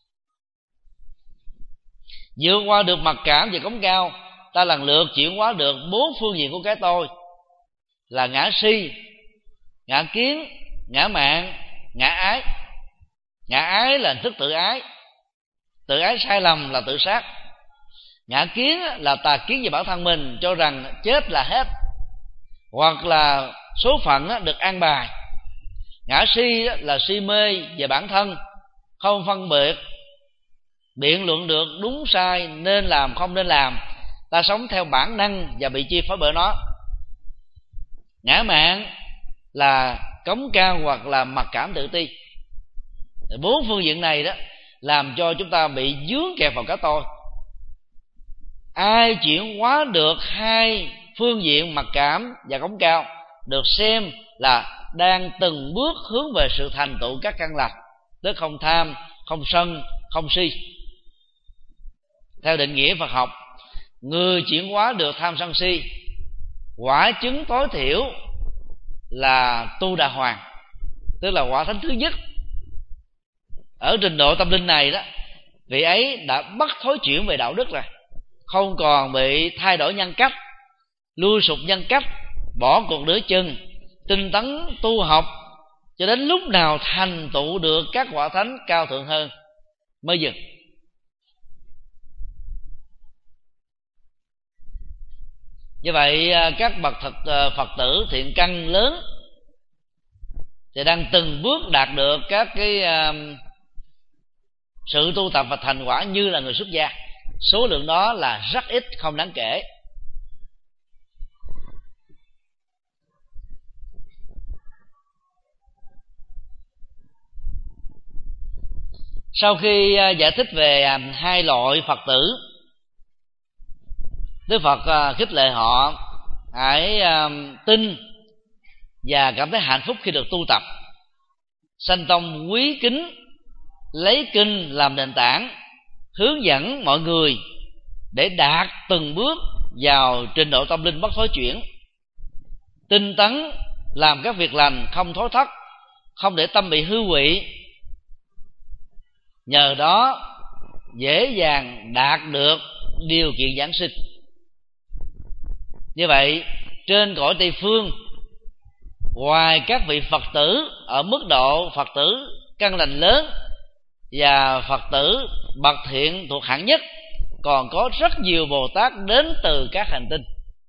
Vượt qua được mặc cảm và cống cao, ta lần lượt chuyển hóa được bốn phương diện của cái tôi là ngã si, ngã kiến, ngã mạn, ngã ái. Ngã ái là hình thức tự ái, tự ái sai lầm là tự sát. Ngã kiến là tà kiến về bản thân mình, cho rằng chết là hết, hoặc là số phận được an bài. Ngã si là si mê về bản thân, không phân biệt, biện luận được đúng sai, nên làm không nên làm, ta sống theo bản năng và bị chi phối bởi nó. Ngã mạn là cống cao hoặc là mặc cảm tự ti. Bốn phương diện này đó làm cho chúng ta bị dướng kẹt vào cái tôi. Ai chuyển hóa được hai phương diện mặc cảm và cống cao được xem là đang từng bước hướng về sự thành tựu các căn lành, tức không tham, không sân, không si. Theo định nghĩa Phật học, người chuyển hóa được tham sân si, quả chứng tối thiểu là tu đà hoàng, tức là quả thánh thứ nhất. Ở trình độ tâm linh này đó, vị ấy đã bắt thối chuyển về đạo đức rồi, không còn bị thay đổi nhân cách, lui sụp nhân cách, bỏ cuộc nửa chừng, tinh tấn tu học cho đến lúc nào thành tựu được các quả thánh cao thượng hơn mới dừng. Như vậy các bậc thật Phật tử thiện căn lớn thì đang từng bước đạt được các cái uh, sự tu tập và thành quả như là người xuất gia. Số lượng đó là rất ít, không đáng kể. Sau khi giải thích về hai loại Phật tử, Đức Phật khích lệ họ hãy tin và cảm thấy hạnh phúc khi được tu tập. Sanh tông quý kính lấy kinh làm nền tảng, hướng dẫn mọi người để đạt từng bước vào trình độ tâm linh bất thối chuyển. Tinh tấn làm các việc lành không thối thất, không để tâm bị hư hụy, nhờ đó dễ dàng đạt được điều kiện giảng sinh. Như vậy trên cõi Tây Phương, ngoài các vị Phật tử ở mức độ Phật tử căn lành lớn và Phật tử bậc thiện thuộc hạng nhất, còn có rất nhiều Bồ Tát đến từ các hành tinh.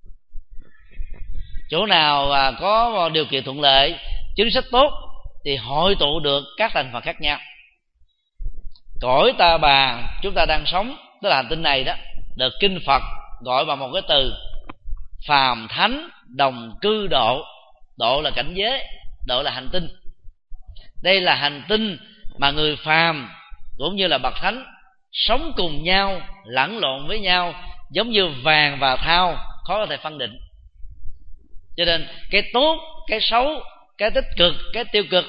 Chỗ nào có điều kiện thuận lợi, chính sách tốt thì hội tụ được các thành phần khác nhau. Cõi Ta Bà chúng ta đang sống, tức là hành tinh này đó, được kinh Phật gọi bằng một cái từ phàm thánh đồng cư độ. Độ là cảnh giới, độ là hành tinh. Đây là hành tinh mà người phàm cũng như là bậc thánh sống cùng nhau, lẫn lộn với nhau, giống như vàng và thau, khó có thể phân định. Cho nên cái tốt, cái xấu, cái tích cực, cái tiêu cực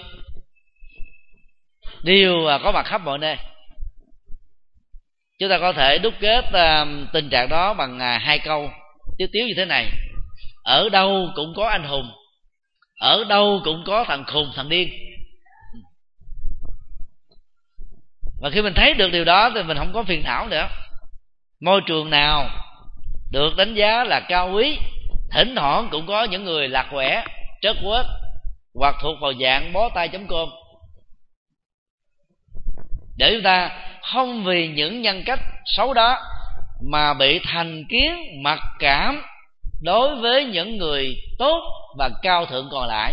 đều có mặt khắp mọi nơi. Chúng ta có thể đúc kết uh, tình trạng đó bằng uh, hai câu tiếu tiếu như thế này: ở đâu cũng có anh hùng, ở đâu cũng có thằng khùng thằng điên. Và khi mình thấy được điều đó thì mình không có phiền não nữa. Môi trường nào được đánh giá là cao quý, thỉnh thoảng cũng có những người lạc quẻ, trớt quớt, hoặc thuộc vào dạng bó tay chấm cơm, để chúng ta không vì những nhân cách xấu đó mà bị thành kiến, mặc cảm đối với những người tốt và cao thượng còn lại.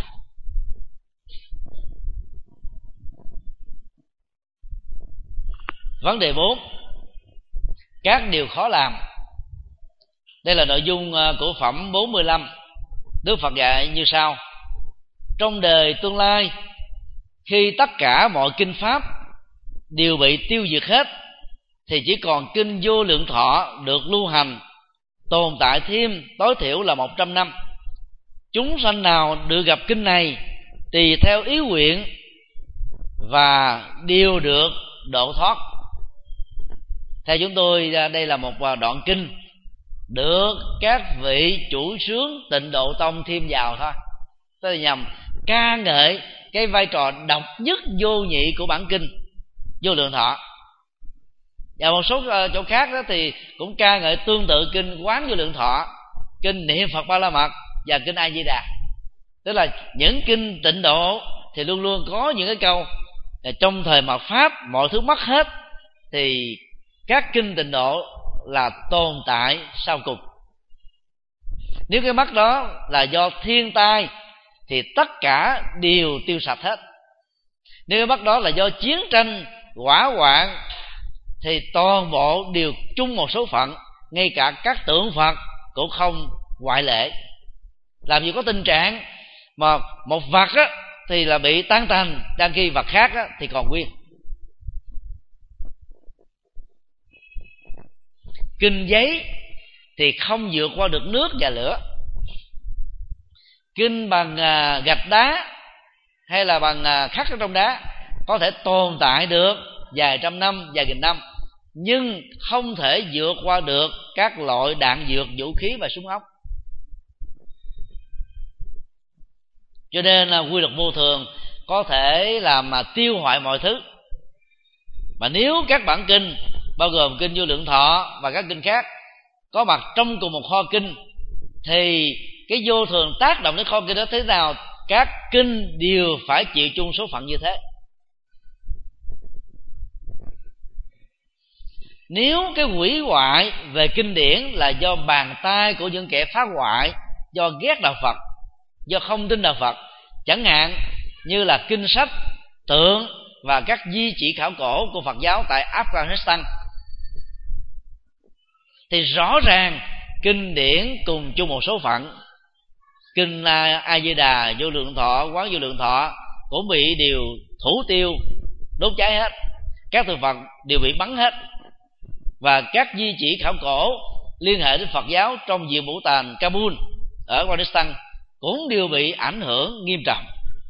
Vấn đề bốn: các điều khó làm. Đây là nội dung của phẩm bốn mươi lăm. Đức Phật dạy như sau: trong đời tương lai, khi tất cả mọi kinh pháp đều bị tiêu diệt hết, thì chỉ còn kinh Vô Lượng Thọ được lưu hành, tồn tại thêm tối thiểu là một trăm năm. Chúng sanh nào được gặp kinh này tùy theo ý nguyện và đều được độ thoát. Theo chúng tôi, đây là một đoạn kinh được các vị chủ sướng Tịnh Độ Tông thêm vào thôi. Tôi nhằm ca ngợi cái vai trò độc nhất vô nhị của bản kinh Vô Lượng Thọ. Và một số chỗ khác đó thì cũng ca ngợi tương tự kinh Quán Vô Lượng Thọ, kinh Niệm Phật Ba La Mật và kinh A Di Đà. Tức là những kinh Tịnh Độ thì luôn luôn có những cái câu trong thời mạt Pháp mọi thứ mất hết, thì các kinh Tịnh Độ là tồn tại sau cùng. Nếu cái mất đó là do thiên tai thì tất cả đều tiêu sạch hết. Nếu cái mất đó là do chiến tranh, hỏa hoạn thì toàn bộ đều chung một số phận, ngay cả các tượng Phật cũng không ngoại lệ. Làm gì có tình trạng mà một vật á, thì là bị tan tành, đang khi vật khác á, thì còn nguyên. Kinh giấy thì không vượt qua được nước và lửa. Kinh bằng gạch đá hay là bằng khắc ở trong đá có thể tồn tại được vài trăm năm, vài nghìn năm, nhưng không thể vượt qua được các loại đạn dược, vũ khí và súng ống. Cho nên là quy luật vô thường có thể làm mà tiêu hoại mọi thứ. Mà nếu các bản kinh bao gồm kinh Vô Lượng Thọ và các kinh khác có mặt trong cùng một kho kinh, thì cái vô thường tác động đến kho kinh đó thế nào, các kinh đều phải chịu chung số phận như thế. Nếu cái hủy hoại về kinh điển là do bàn tay của những kẻ phá hoại, do ghét đạo Phật, do không tin đạo Phật, chẳng hạn như là kinh sách, tượng và các di chỉ khảo cổ của Phật giáo tại Afghanistan, thì rõ ràng kinh điển cùng chung một số phận. Kinh A Di Đà, Vô Lượng Thọ, Quán Vô Lượng Thọ cũng bị điều thủ tiêu, đốt cháy hết. Các tượng Phật đều bị bắn hết. Và các di chỉ khảo cổ liên hệ đến Phật giáo trong viện Bảo tàng Kabul ở Afghanistan cũng đều bị ảnh hưởng nghiêm trọng.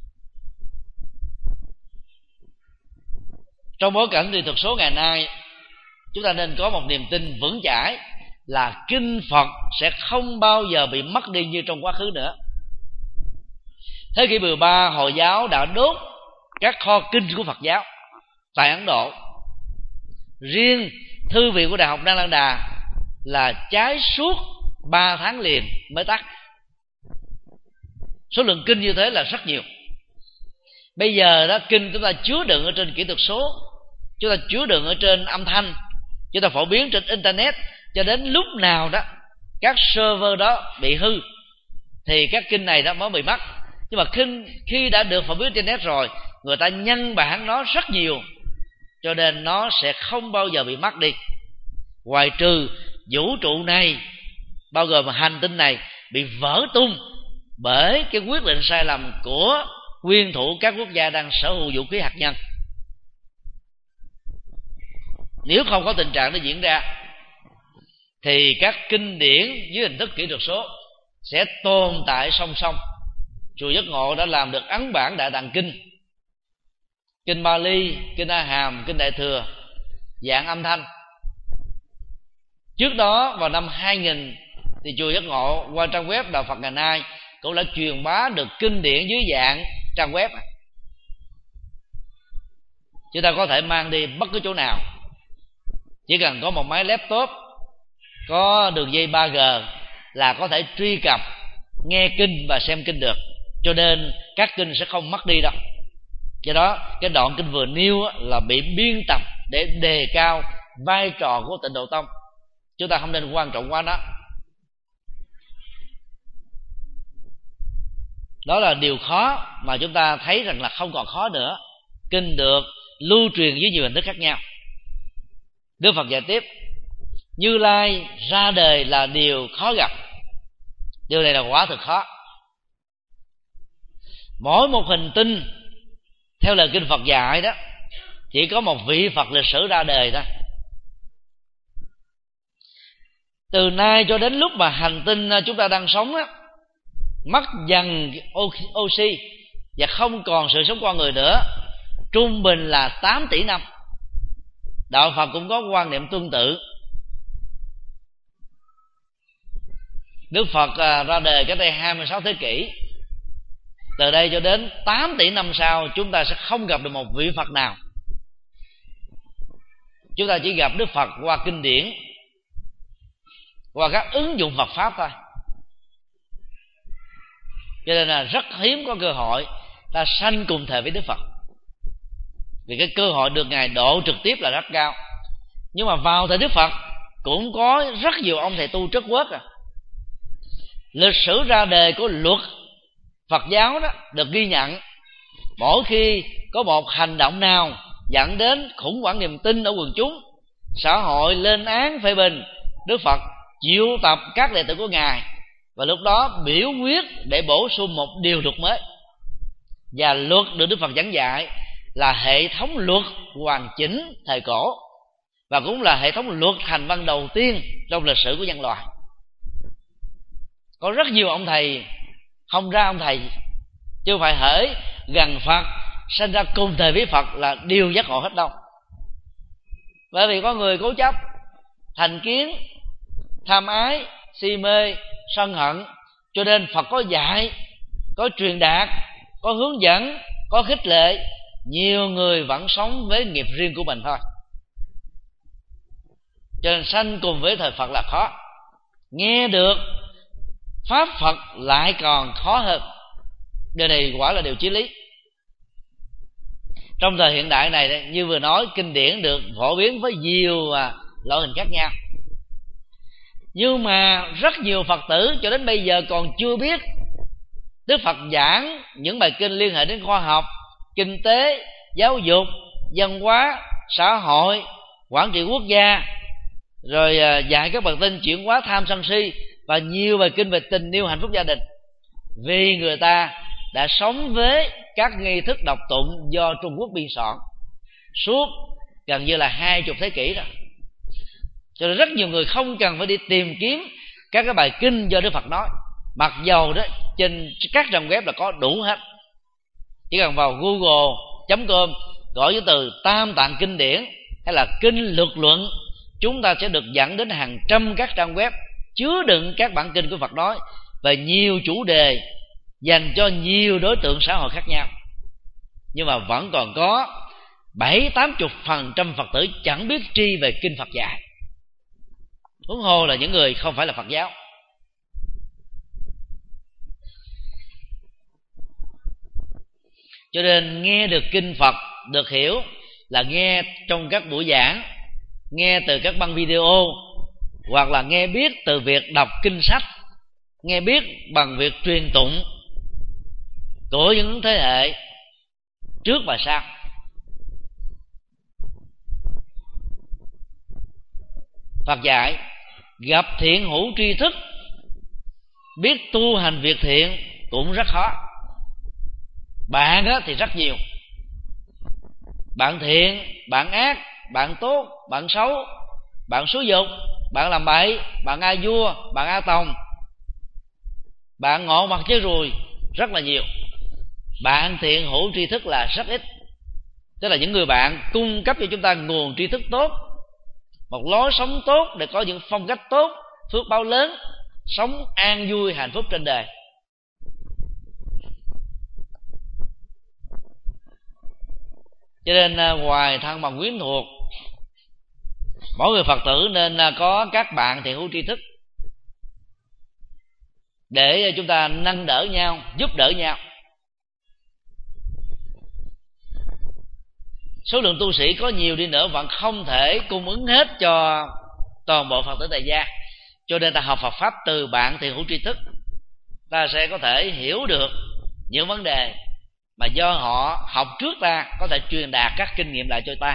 Trong bối cảnh nghệ thuật số ngày nay, chúng ta nên có một niềm tin vững chãi là kinh Phật sẽ không bao giờ bị mất đi như trong quá khứ nữa. Thế kỷ mười ba, Hồi giáo đã đốt các kho kinh của Phật giáo tại Ấn Độ. Riêng thư viện của Đại học Đan Lan Đà là cháy suốt ba tháng liền mới tắt. Số lượng kinh như thế là rất nhiều. Bây giờ đó, kinh chúng ta chứa đựng ở trên kỹ thuật số, chúng ta chứa đựng ở trên âm thanh, chúng ta phổ biến trên internet, cho đến lúc nào đó các server đó bị hư thì các kinh này đó mới bị mất. Nhưng mà kinh khi đã được phổ biến trên internet rồi, người ta nhân bản nó rất nhiều, cho nên nó sẽ không bao giờ bị mất đi, ngoài trừ vũ trụ này bao gồm hành tinh này bị vỡ tung bởi cái quyết định sai lầm của nguyên thủ các quốc gia đang sở hữu vũ khí hạt nhân. Nếu không có tình trạng đó diễn ra thì các kinh điển dưới hình thức kỹ thuật số sẽ tồn tại song song. Chùa Giác Ngộ đã làm được ấn bản Đại Tạng Kinh, Kinh Bali, Kinh A Hàm, Kinh Đại Thừa dạng âm thanh. Trước đó vào năm hai nghìn thì Chùa Giác Ngộ qua trang web Đạo Phật Ngày Nay cũng đã truyền bá được kinh điển dưới dạng trang web. Chúng ta có thể mang đi bất cứ chỗ nào, chỉ cần có một máy laptop có đường dây ba G là có thể truy cập, nghe kinh và xem kinh được. Cho nên các kinh sẽ không mất đi đâu. Do đó cái đoạn kinh vừa nêu là bị biên tập để đề cao vai trò của Tịnh Độ Tông. Chúng ta không nên quan trọng quá đó. Đó là điều khó mà chúng ta thấy rằng là không còn khó nữa. Kinh được lưu truyền với nhiều hình thức khác nhau. Đức Phật dạy tiếp: Như Lai ra đời là điều khó gặp. Điều này là quả thực khó. Mỗi một hành tinh theo lời kinh Phật dạy đó chỉ có một vị Phật lịch sử ra đời thôi. Từ nay cho đến lúc mà hành tinh chúng ta đang sống đó, mất dần oxy và không còn sự sống con người nữa, trung bình là tám tỷ năm. Đạo Phật cũng có quan niệm tương tự. Đức Phật ra đời cách đây hai mươi sáu thế kỷ. Từ đây cho đến tám tỷ năm sau, chúng ta sẽ không gặp được một vị Phật nào. Chúng ta chỉ gặp Đức Phật qua kinh điển, qua các ứng dụng Phật Pháp thôi. Cho nên là rất hiếm có cơ hội ta sanh cùng thời với Đức Phật, vì cái cơ hội được Ngài độ trực tiếp là rất cao. Nhưng mà vào thời Đức Phật cũng có rất nhiều ông thầy tu trất quốc. À, lịch sử ra đời của luật Phật giáo đó được ghi nhận. Mỗi khi có một hành động nào dẫn đến khủng hoảng niềm tin ở quần chúng, xã hội lên án phê bình, Đức Phật triệu tập các đệ tử của Ngài, và lúc đó biểu quyết để bổ sung một điều luật mới. Và luật được Đức Phật giảng dạy là hệ thống luật hoàn chỉnh thời cổ, và cũng là hệ thống luật hành văn đầu tiên trong lịch sử của nhân loại. Có rất nhiều ông thầy không ra ông thầy, chứ không phải hễ gần Phật sinh ra cùng thời với Phật là điều giác ngộ hết đâu. Bởi vì có người cố chấp, thành kiến, tham ái, si mê, sân hận, cho nên Phật có dạy, có truyền đạt, có hướng dẫn, có khích lệ, nhiều người vẫn sống với nghiệp riêng của mình thôi. Cho nên sanh cùng với thời Phật là khó. Nghe được Pháp Phật lại còn khó hơn. Điều này quả là điều chí lý. Trong thời hiện đại này, như vừa nói, kinh điển được phổ biến với nhiều loại hình khác nhau. Nhưng mà rất nhiều Phật tử cho đến bây giờ còn chưa biết Đức Phật giảng những bài kinh liên hệ đến khoa học, kinh tế, giáo dục, văn hóa, xã hội, quản trị quốc gia, rồi dạy các bậc tin chuyển hóa tham sân si, và nhiều bài kinh về tình yêu hạnh phúc gia đình. Vì người ta đã sống với các nghi thức đọc tụng do Trung Quốc biên soạn suốt gần như là hai chục thế kỷ rồi. Cho nên rất nhiều người không cần phải đi tìm kiếm các cái bài kinh do Đức Phật nói, mặc dầu đó trên các trang web là có đủ hết. Chỉ cần vào google chấm com gọi với từ Tam Tạng Kinh Điển hay là Kinh Luật Luận, chúng ta sẽ được dẫn đến hàng trăm các trang web chứa đựng các bản kinh của Phật nói về nhiều chủ đề dành cho nhiều đối tượng xã hội khác nhau. Nhưng mà vẫn còn có bảy tám chục phần trăm Phật tử chẳng biết tri về kinh Phật dạy, huống hồ là những người không phải là Phật giáo. Cho nên nghe được kinh Phật được hiểu là nghe trong các buổi giảng, nghe từ các băng video, hoặc là nghe biết từ việc đọc kinh sách, nghe biết bằng việc truyền tụng của những thế hệ trước và sau. Phật dạy gặp thiện hữu tri thức, biết tu hành việc thiện cũng rất khó. Bạn thì rất nhiều, bạn thiện, bạn ác, bạn tốt, bạn xấu, bạn xúi dục, bạn làm bậy, bạn a vua, bạn a tòng, bạn ngộ mặt chơi ruồi, rất là nhiều. Bạn thiện hữu tri thức là rất ít. Tức là những người bạn cung cấp cho chúng ta nguồn tri thức tốt, một lối sống tốt để có những phong cách tốt, phước báo lớn, sống an vui hạnh phúc trên đời. Cho nên ngoài thân bằng quyến thuộc, mỗi người Phật tử nên có các bạn thiện hữu tri thức để chúng ta nâng đỡ nhau, giúp đỡ nhau. Số lượng tu sĩ có nhiều đi nữa vẫn không thể cung ứng hết cho toàn bộ Phật tử tại gia. Cho nên ta học Phật Pháp từ bạn thiện hữu tri thức, ta sẽ có thể hiểu được những vấn đề mà do họ học trước ta, có thể truyền đạt các kinh nghiệm lại cho ta.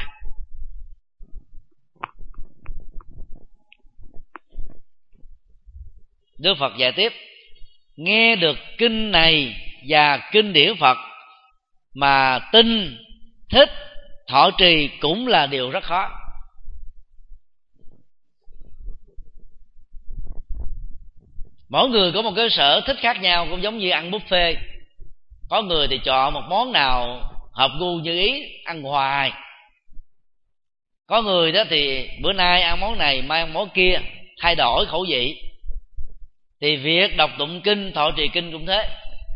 Đức Phật dạy tiếp: nghe được kinh này và kinh điển Phật mà tin, thích, thọ trì cũng là điều rất khó. Mỗi người có một cái sở thích khác nhau, cũng giống như ăn buffet. Có người thì chọn một món nào hợp gu như ý, ăn hoài. Có người đó thì bữa nay ăn món này, mai ăn món kia, thay đổi khẩu vị. Thì việc đọc tụng kinh, thọ trì kinh cũng thế.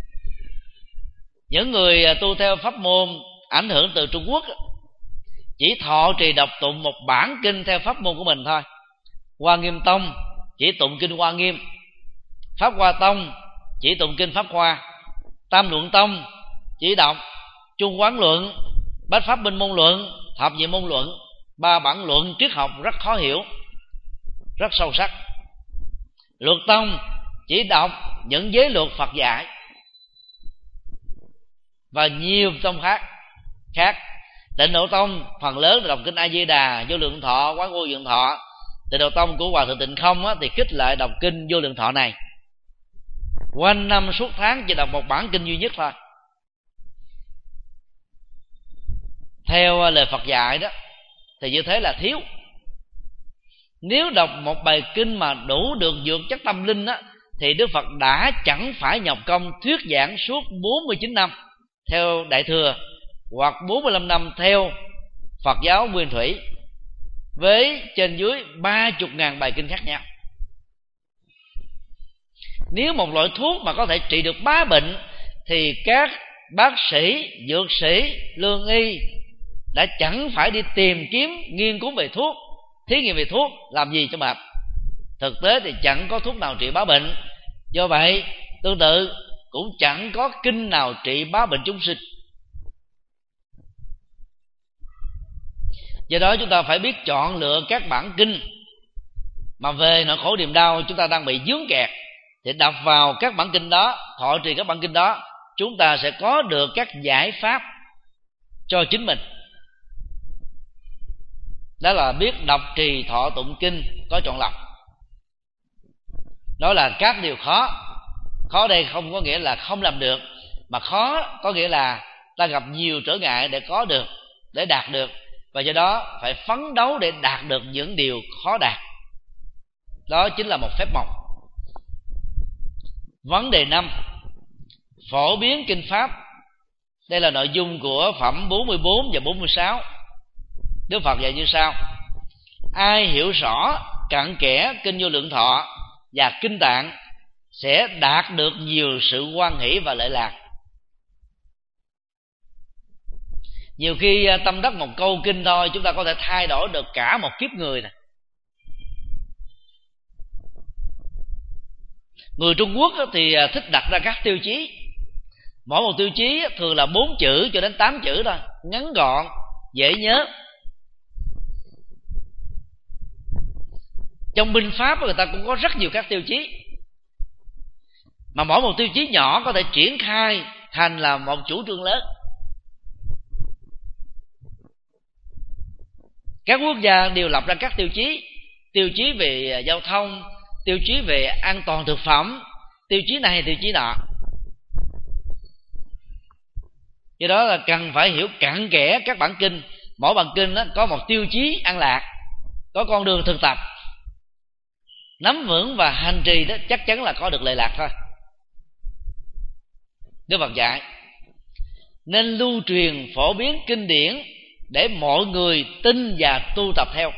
Những người tu theo pháp môn ảnh hưởng từ Trung Quốc chỉ thọ trì đọc tụng một bản kinh theo pháp môn của mình thôi. Hoa Nghiêm Tông chỉ tụng kinh Hoa Nghiêm, Pháp Hoa Tông chỉ tụng kinh Pháp Hoa, Tam Luận Tông chỉ đọc Trung Quán Luận, Bách Pháp Minh Môn Luận, Thập Nhị Môn Luận, ba bản luận triết học rất khó hiểu, rất sâu sắc. Luật Tông chỉ đọc những giới luật Phật dạy, và nhiều tông khác khác Tịnh Độ Tông phần lớn là đọc kinh A Di Đà, Vô Lượng Thọ, Quán Vô Lượng Thọ. Tịnh Độ Tông của Hòa Thượng Tịnh Không á, thì khích lại đọc kinh Vô Lượng Thọ này. Quanh năm suốt tháng chỉ đọc một bản kinh duy nhất thôi. Theo lời Phật dạy đó thì như thế là thiếu. Nếu đọc một bài kinh mà đủ được dược chất tâm linh á, thì Đức Phật đã chẳng phải nhọc công thuyết giảng suốt bốn mươi chín năm theo Đại Thừa, hoặc bốn mươi lăm năm theo Phật giáo Nguyên Thủy, với trên dưới ba mươi ngàn bài kinh khác nhau. Nếu một loại thuốc mà có thể trị được bá bệnh, thì các bác sĩ, dược sĩ, lương y đã chẳng phải đi tìm kiếm, nghiên cứu về thuốc, thí nghiệm về thuốc làm gì cho mệt. Thực tế thì chẳng có thuốc nào trị bá bệnh. Do vậy tương tự cũng chẳng có kinh nào trị bá bệnh chúng sinh. Do đó chúng ta phải biết chọn lựa các bản kinh mà về nỗi khổ niềm đau chúng ta đang bị vướng kẹt, thì đọc vào các bản kinh đó, thọ trì các bản kinh đó, chúng ta sẽ có được các giải pháp cho chính mình. Đó là biết đọc trì thọ tụng kinh có chọn lọc. Đó là các điều khó. Khó đây không có nghĩa là không làm được, mà khó có nghĩa là ta gặp nhiều trở ngại để có được, để đạt được, và do đó phải phấn đấu để đạt được những điều khó đạt. Đó chính là một phép màu. Vấn đề năm: phổ biến kinh pháp. Đây là nội dung của phẩm bốn mươi bốn và bốn mươi sáu. Đức Phật dạy như sau: ai hiểu rõ cặn kẽ kinh Vô Lượng Thọ và kinh Tạng sẽ đạt được nhiều sự hoan hỷ và lợi lạc. Nhiều khi tâm đắc một câu kinh thôi, chúng ta có thể thay đổi được cả một kiếp người này. Người Trung Quốc thì thích đặt ra các tiêu chí. Mỗi một tiêu chí thường là bốn chữ cho đến tám chữ thôi, ngắn gọn, dễ nhớ. Trong binh pháp người ta cũng có rất nhiều các tiêu chí, mà mỗi một tiêu chí nhỏ có thể triển khai thành là một chủ trương lớn. Các quốc gia đều lập ra các tiêu chí. Tiêu chí về giao thông, tiêu chí về an toàn thực phẩm, tiêu chí này tiêu chí nọ. Do đó là cần phải hiểu cặn kẽ các bản kinh mỗi bản kinh đó có một tiêu chí an lạc, có con đường thực tập, nắm vững và hành trì đó chắc chắn là có được lệ lạc thôi. Đức Phật dạy nên lưu truyền phổ biến kinh điển để mọi người tin và tu tập theo.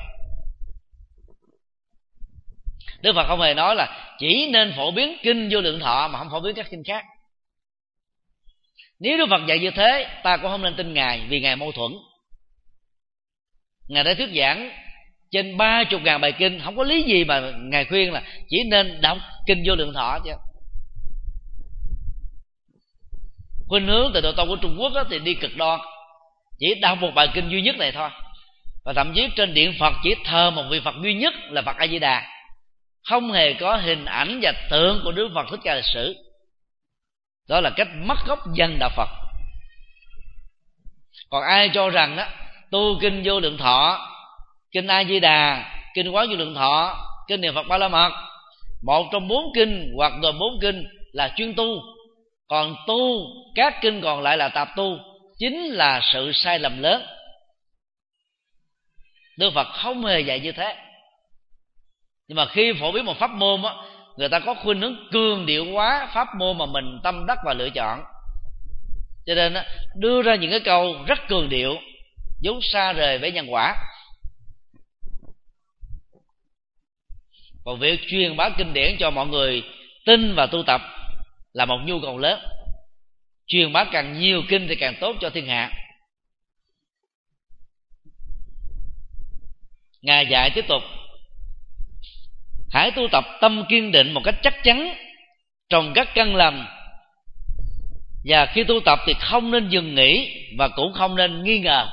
Đức Phật không hề nói là chỉ nên phổ biến kinh Vô Lượng Thọ mà không phổ biến các kinh khác. Nếu Đức Phật dạy như thế, ta cũng không nên tin Ngài, vì Ngài mâu thuẫn. Ngài đã thuyết giảng trên ba chục ngàn bài kinh, không có lý gì mà Ngài khuyên là chỉ nên đọc kinh Vô Lượng Thọ chứ. Khuynh hướng từ Độ Tông của Trung Quốc đó, thì đi cực đoan, chỉ đọc một bài kinh duy nhất này thôi. Và thậm chí trên điện Phật chỉ thờ một vị Phật duy nhất là Phật A Di Đà, không hề có hình ảnh và tượng của Đức Phật Thích Ca lịch sử. Đó là cách mất gốc dân đạo Phật. Còn ai cho rằng đó tu kinh Vô Lượng Thọ, kinh A Di Đà, kinh Quán Vô Lượng Thọ, kinh Niệm Phật Ba La Mật, một trong bốn kinh hoặc gồm bốn kinh là chuyên tu, còn tu các kinh còn lại là tạp tu, chính là sự sai lầm lớn. Đức Phật không hề dạy như thế. Nhưng mà khi phổ biến một pháp môn á, người ta có khuynh hướng cường điệu hóa pháp môn mà mình tâm đắc và lựa chọn, cho nên á, đưa ra những cái câu rất cường điệu, vốn xa rời với nhân quả. Còn việc truyền bá kinh điển cho mọi người tin và tu tập là một nhu cầu lớn. Truyền bá càng nhiều kinh thì càng tốt cho thiên hạ. Ngài dạy tiếp tục: hãy tu tập tâm kiên định một cách chắc chắn trong các căn lành, và khi tu tập thì không nên dừng nghỉ và cũng không nên nghi ngờ.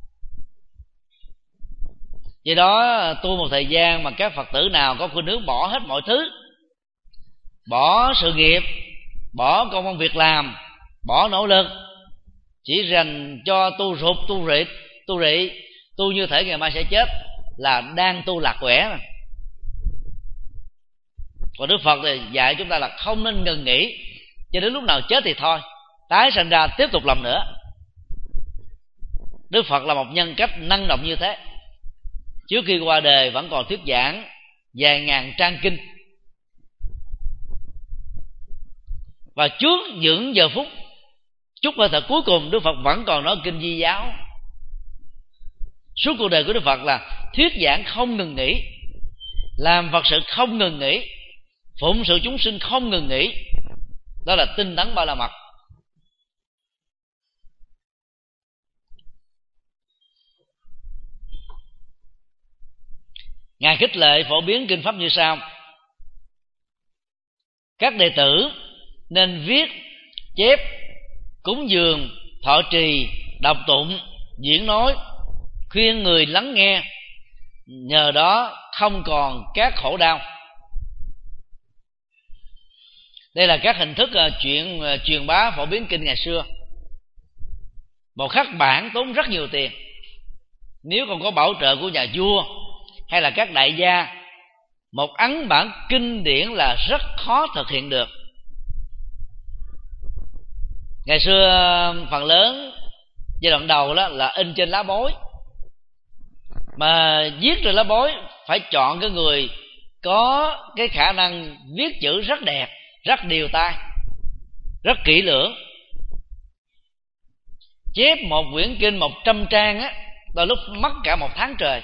Vì đó tu một thời gian mà các Phật tử nào có khuynh hướng bỏ hết mọi thứ, bỏ sự nghiệp, bỏ công ăn việc làm, bỏ nỗ lực, chỉ dành cho tu rụt, tu rị, tu rị, tu như thể ngày mai sẽ chết, là đang tu lạc quẻ mà. Còn Đức Phật thì dạy chúng ta là không nên ngừng nghỉ, cho đến lúc nào chết thì thôi, tái sanh ra tiếp tục làm nữa. Đức Phật là một nhân cách năng động như thế. Trước khi qua đời vẫn còn thuyết giảng vài ngàn trang kinh, và trước những giờ phút chút hơi thở cuối cùng, Đức Phật vẫn còn nói kinh Di Giáo. Suốt cuộc đời của Đức Phật là thuyết giảng không ngừng nghỉ, làm Phật sự không ngừng nghỉ, phụng sự chúng sinh không ngừng nghỉ. Đó là tinh tấn Ba La Mật. Ngài khích lệ phổ biến kinh pháp như sau: các đệ tử nên viết, chép, cúng dường, thọ trì, đọc tụng, diễn nói, khuyên người lắng nghe, nhờ đó không còn các khổ đau. Đây là các hình thức chuyện truyền bá phổ biến kinh ngày xưa. Một khắc bản tốn rất nhiều tiền, nếu không có bảo trợ của nhà vua hay là các đại gia, một ấn bản kinh điển là rất khó thực hiện được. Ngày xưa phần lớn giai đoạn đầu đó là in trên lá bối, mà viết trên lá bối phải chọn cái người có cái khả năng viết chữ rất đẹp, rất đều tay, rất kỹ lưỡng. Chép một quyển kinh một trăm trang á, đôi lúc mất cả một tháng trời.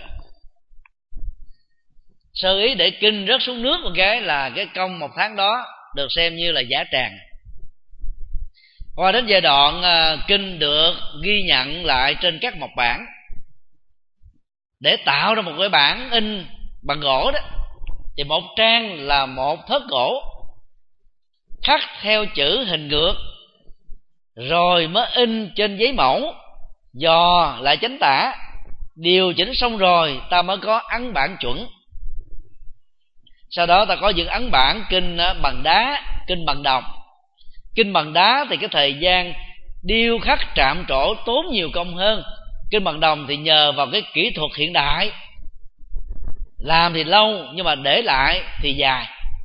Sơ ý để kinh rớt xuống nước một cái là cái công một tháng đó được xem như là giả tràng. Qua đến giai đoạn uh, kinh được ghi nhận lại trên các mộc bản, để tạo ra một cái bản in bằng gỗ đó, thì một trang là một thớt gỗ khắc theo chữ hình ngược, rồi mới in trên giấy mẫu, dò lại chánh tả, điều chỉnh xong rồi ta mới có ấn bản chuẩn. Sau đó ta có những ấn bản kinh bằng đá, kinh bằng đồng. Kinh bằng đá thì cái thời gian điêu khắc trạm trổ tốn nhiều công hơn. Kinh bằng đồng thì nhờ vào cái kỹ thuật hiện đại, làm thì lâu nhưng mà để lại thì dài.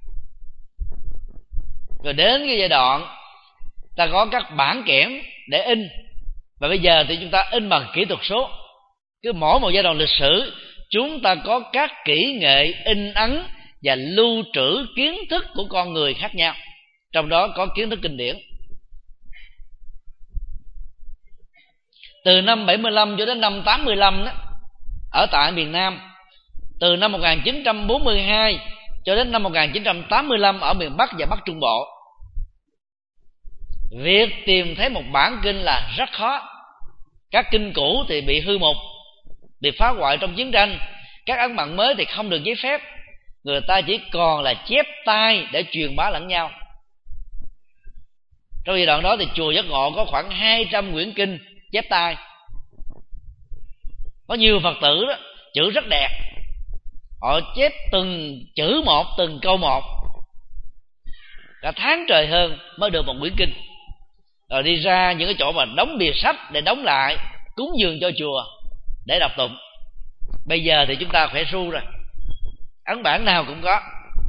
Rồi đến cái giai đoạn ta có các bản kẽm để in, và bây giờ thì chúng ta in bằng kỹ thuật số. Cứ mỗi một giai đoạn lịch sử, chúng ta có các kỹ nghệ in ấn và lưu trữ kiến thức của con người khác nhau, trong đó có kiến thức kinh điển. Từ năm bảy mươi lăm cho đến năm tám mươi lăm đó, ở tại miền Nam, từ năm một nghìn chín trăm bốn mươi hai cho đến năm một nghìn chín trăm tám mươi lăm ở miền Bắc và Bắc Trung Bộ, việc tìm thấy một bản kinh là rất khó. Các kinh cũ thì bị hư mục, bị phá hoại trong chiến tranh. Các ấn bản mới thì không được giấy phép, người ta chỉ còn là chép tay để truyền bá lẫn nhau. Trong giai đoạn đó thì chùa Giác Ngộ có khoảng hai trăm quyển kinh chép tay. Có nhiều Phật tử đó, chữ rất đẹp, họ chép từng chữ một, từng câu một, cả tháng trời hơn mới được một quyển kinh. Rồi đi ra những cái chỗ mà đóng bìa sách để đóng lại, cúng dường cho chùa để đọc tụng. Bây giờ thì chúng ta khỏe ru rồi, ấn bản nào cũng có,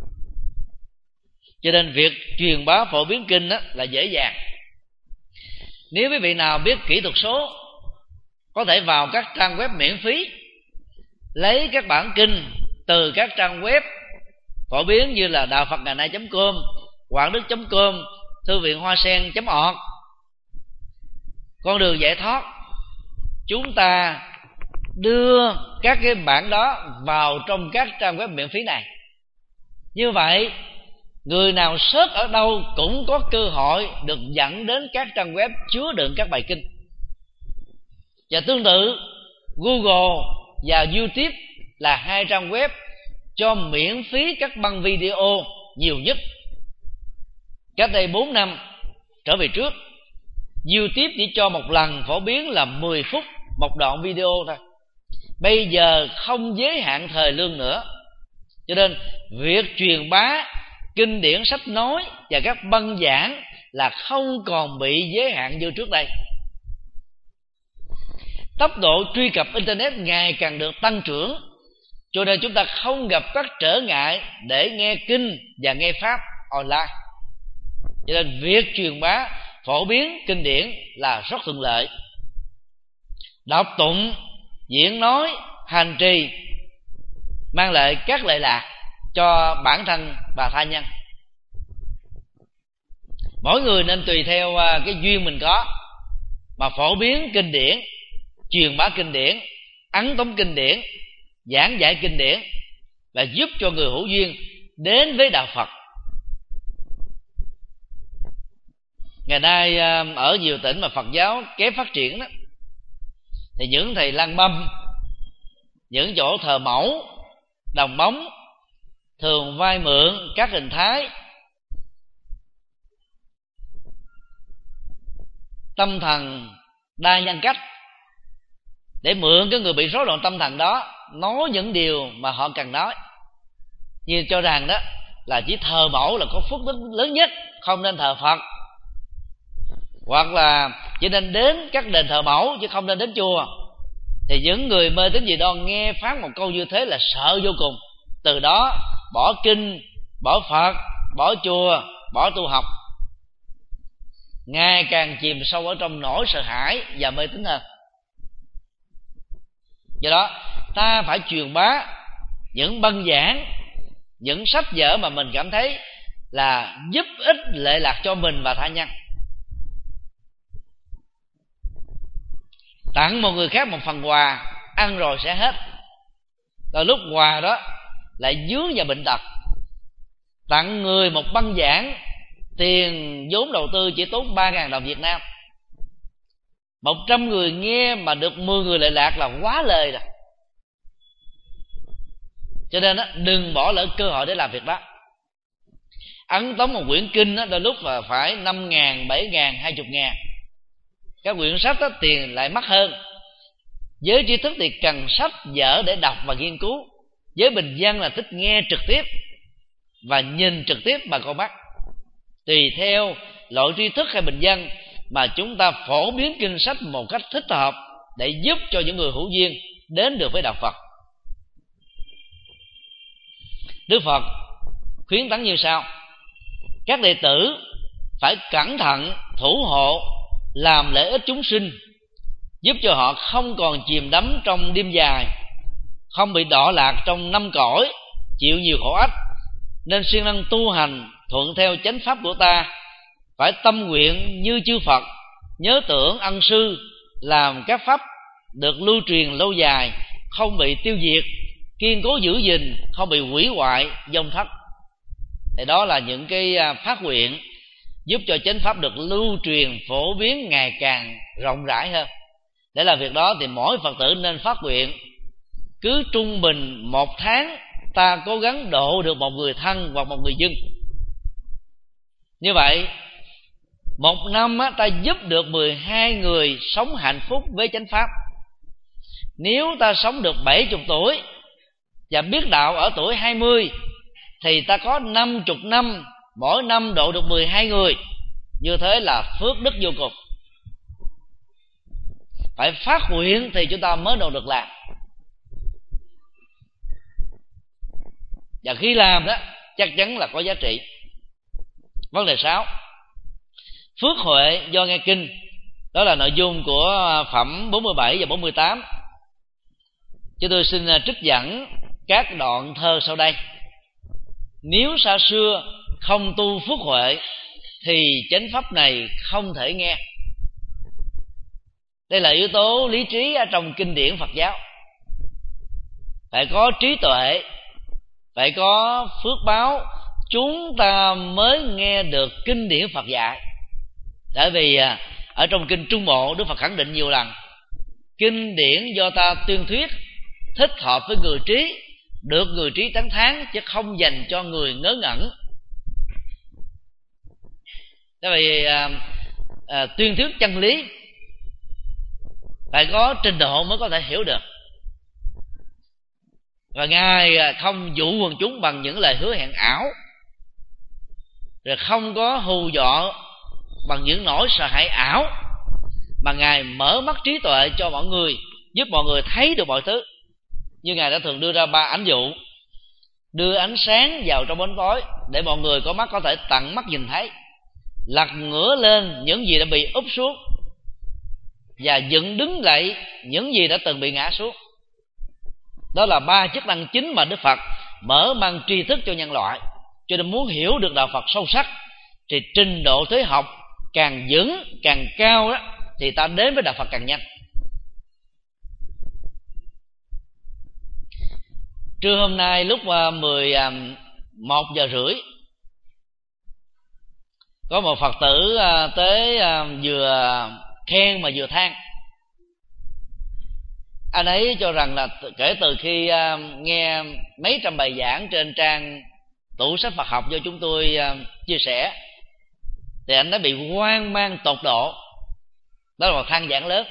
cho nên việc truyền bá phổ biến kinh đó là dễ dàng. Nếu quý vị nào biết kỹ thuật số, có thể vào các trang web miễn phí, lấy các bản kinh từ các trang web phổ biến như là đạo phật ngày nay chấm com, quảng đức chấm com, thư viện hoa sen chấm org, con đường giải thoát. Chúng ta đưa các cái bản đó vào trong các trang web miễn phí này. Như vậy, người nào search ở đâu cũng có cơ hội được dẫn đến các trang web chứa đựng các bài kinh. Và tương tự, Google và YouTube là hai trang web cho miễn phí các băng video nhiều nhất. Cách đây bốn năm trở về trước, YouTube chỉ cho một lần phổ biến là mười phút một đoạn video thôi. Bây giờ không giới hạn thời lượng nữa, cho nên việc truyền bá kinh điển sách nói và các băng giảng là không còn bị giới hạn như trước đây. Tốc độ truy cập Internet ngày càng được tăng trưởng, cho nên chúng ta không gặp các trở ngại để nghe kinh và nghe pháp online. Cho nên việc truyền bá phổ biến kinh điển là rất thuận lợi. Đọc tụng, diễn nói, hành trì mang lại các lệ lạc cho bản thân và tha nhân. Mỗi người nên tùy theo cái duyên mình có mà phổ biến kinh điển, truyền bá kinh điển, ấn tống kinh điển, giảng dạy kinh điển, và giúp cho người hữu duyên đến với đạo Phật. Ngày nay ở nhiều tỉnh mà Phật giáo kém phát triển đó, thì những thầy lang băm, những chỗ thờ mẫu, đồng bóng thường vay mượn các hình thái tâm thần đa nhân cách để mượn cái người bị rối loạn tâm thần đó nói những điều mà họ cần nói, như cho rằng đó là chỉ thờ mẫu là có phúc đức lớn nhất, không nên thờ Phật, hoặc là chỉ nên đến các đền thờ mẫu chứ không nên đến chùa. Thì những người mê tín dị đoan nghe phán một câu như thế là sợ vô cùng, từ đó bỏ kinh, bỏ Phật, bỏ chùa, bỏ tu học, ngày càng chìm sâu ở trong nỗi sợ hãi và mê tín hơn. Do đó ta phải truyền bá những băng giảng, những sách vở mà mình cảm thấy là giúp ích lệ lạc cho mình và tha nhân. Tặng một người khác một phần quà, ăn rồi sẽ hết, rồi lúc quà đó lại dướng vào bệnh tật. Tặng người một băng giảng, tiền vốn đầu tư chỉ tốn ba ngàn đồng Việt Nam. Một trăm người nghe mà được mười người lệ lạc là quá lời rồi. Cho nên đó, đừng bỏ lỡ cơ hội để làm việc đó. Ấn tống một quyển kinh đó, đôi lúc là phải năm ngàn, bảy ngàn, hai mươi ngàn. Các quyển sách đó, tiền lại mắc hơn. Giới trí thức thì cần sách vở để đọc và nghiên cứu. Giới bình dân là thích nghe trực tiếp và nhìn trực tiếp bằng con mắt. Tùy theo loại trí thức hay bình dân mà chúng ta phổ biến kinh sách một cách thích hợp để giúp cho những người hữu duyên đến được với đạo Phật. Đức Phật khuyến tấn như sau: các đệ tử phải cẩn thận thủ hộ, làm lợi ích chúng sinh, giúp cho họ không còn chìm đắm trong đêm dài, không bị đọa lạc trong năm cõi, chịu nhiều khổ ách, nên siêng năng tu hành thuận theo chánh pháp của ta, phải tâm nguyện như chư Phật, nhớ tưởng ân sư, làm các pháp được lưu truyền lâu dài, không bị tiêu diệt, kiên cố giữ gìn, không bị hủy hoại vong thất. Thì đó là những cái phát nguyện giúp cho chánh pháp được lưu truyền phổ biến ngày càng rộng rãi hơn. Để làm việc đó thì mỗi Phật tử nên phát nguyện cứ trung bình một tháng ta cố gắng độ được một người thân hoặc một người dân. Như vậy một năm á, ta giúp được mười hai người sống hạnh phúc với chánh pháp. Nếu ta sống được bảy mươi tuổi và biết đạo ở tuổi hai mươi, thì ta có năm mươi năm, mỗi năm độ được mười hai người. Như thế là phước đức vô cùng. Phải phát nguyện thì chúng ta mới độ được làm. Và khi làm đó chắc chắn là có giá trị. Vấn đề sáu, phước huệ do nghe kinh. Đó là nội dung của phẩm bốn mươi bảy và bốn mươi tám. Chúng tôi xin trích dẫn các đoạn thơ sau đây. Nếu xa xưa không tu phước huệ thì chánh pháp này không thể nghe. Đây là yếu tố lý trí ở trong kinh điển Phật giáo. Phải có trí tuệ, phải có phước báo, chúng ta mới nghe được kinh điển Phật dạy. Tại vì ở trong kinh Trung Bộ, Đức Phật khẳng định nhiều lần, kinh điển do ta tuyên thuyết thích hợp với người trí, được người trí tán thán, chứ không dành cho người ngớ ngẩn. Tại vì à, à, tuyên thuyết chân lý phải có trình độ mới có thể hiểu được. Và Ngài không dụ quần chúng bằng những lời hứa hẹn ảo, rồi không có hù dọa bằng những nỗi sợ hãi ảo, mà Ngài mở mắt trí tuệ cho mọi người, giúp mọi người thấy được mọi thứ. Như Ngài đã thường đưa ra ba ảnh dụ: đưa ánh sáng vào trong bóng tối để mọi người có mắt có thể tận mắt nhìn thấy, lật ngửa lên những gì đã bị úp xuống, và dựng đứng lại những gì đã từng bị ngã xuống. Đó là ba chức năng chính mà Đức Phật mở mang tri thức cho nhân loại. Cho nên muốn hiểu được đạo Phật sâu sắc thì trình độ thế học càng vững, càng cao đó, thì ta đến với đạo Phật càng nhanh. Trưa hôm nay lúc mười một giờ rưỡi, có một Phật tử tới vừa khen mà vừa than. Anh ấy cho rằng là kể từ khi nghe mấy trăm bài giảng trên trang tủ sách Phật học do chúng tôi chia sẻ, thì anh đã bị hoang mang tột độ. Đó là một than giảng lớn.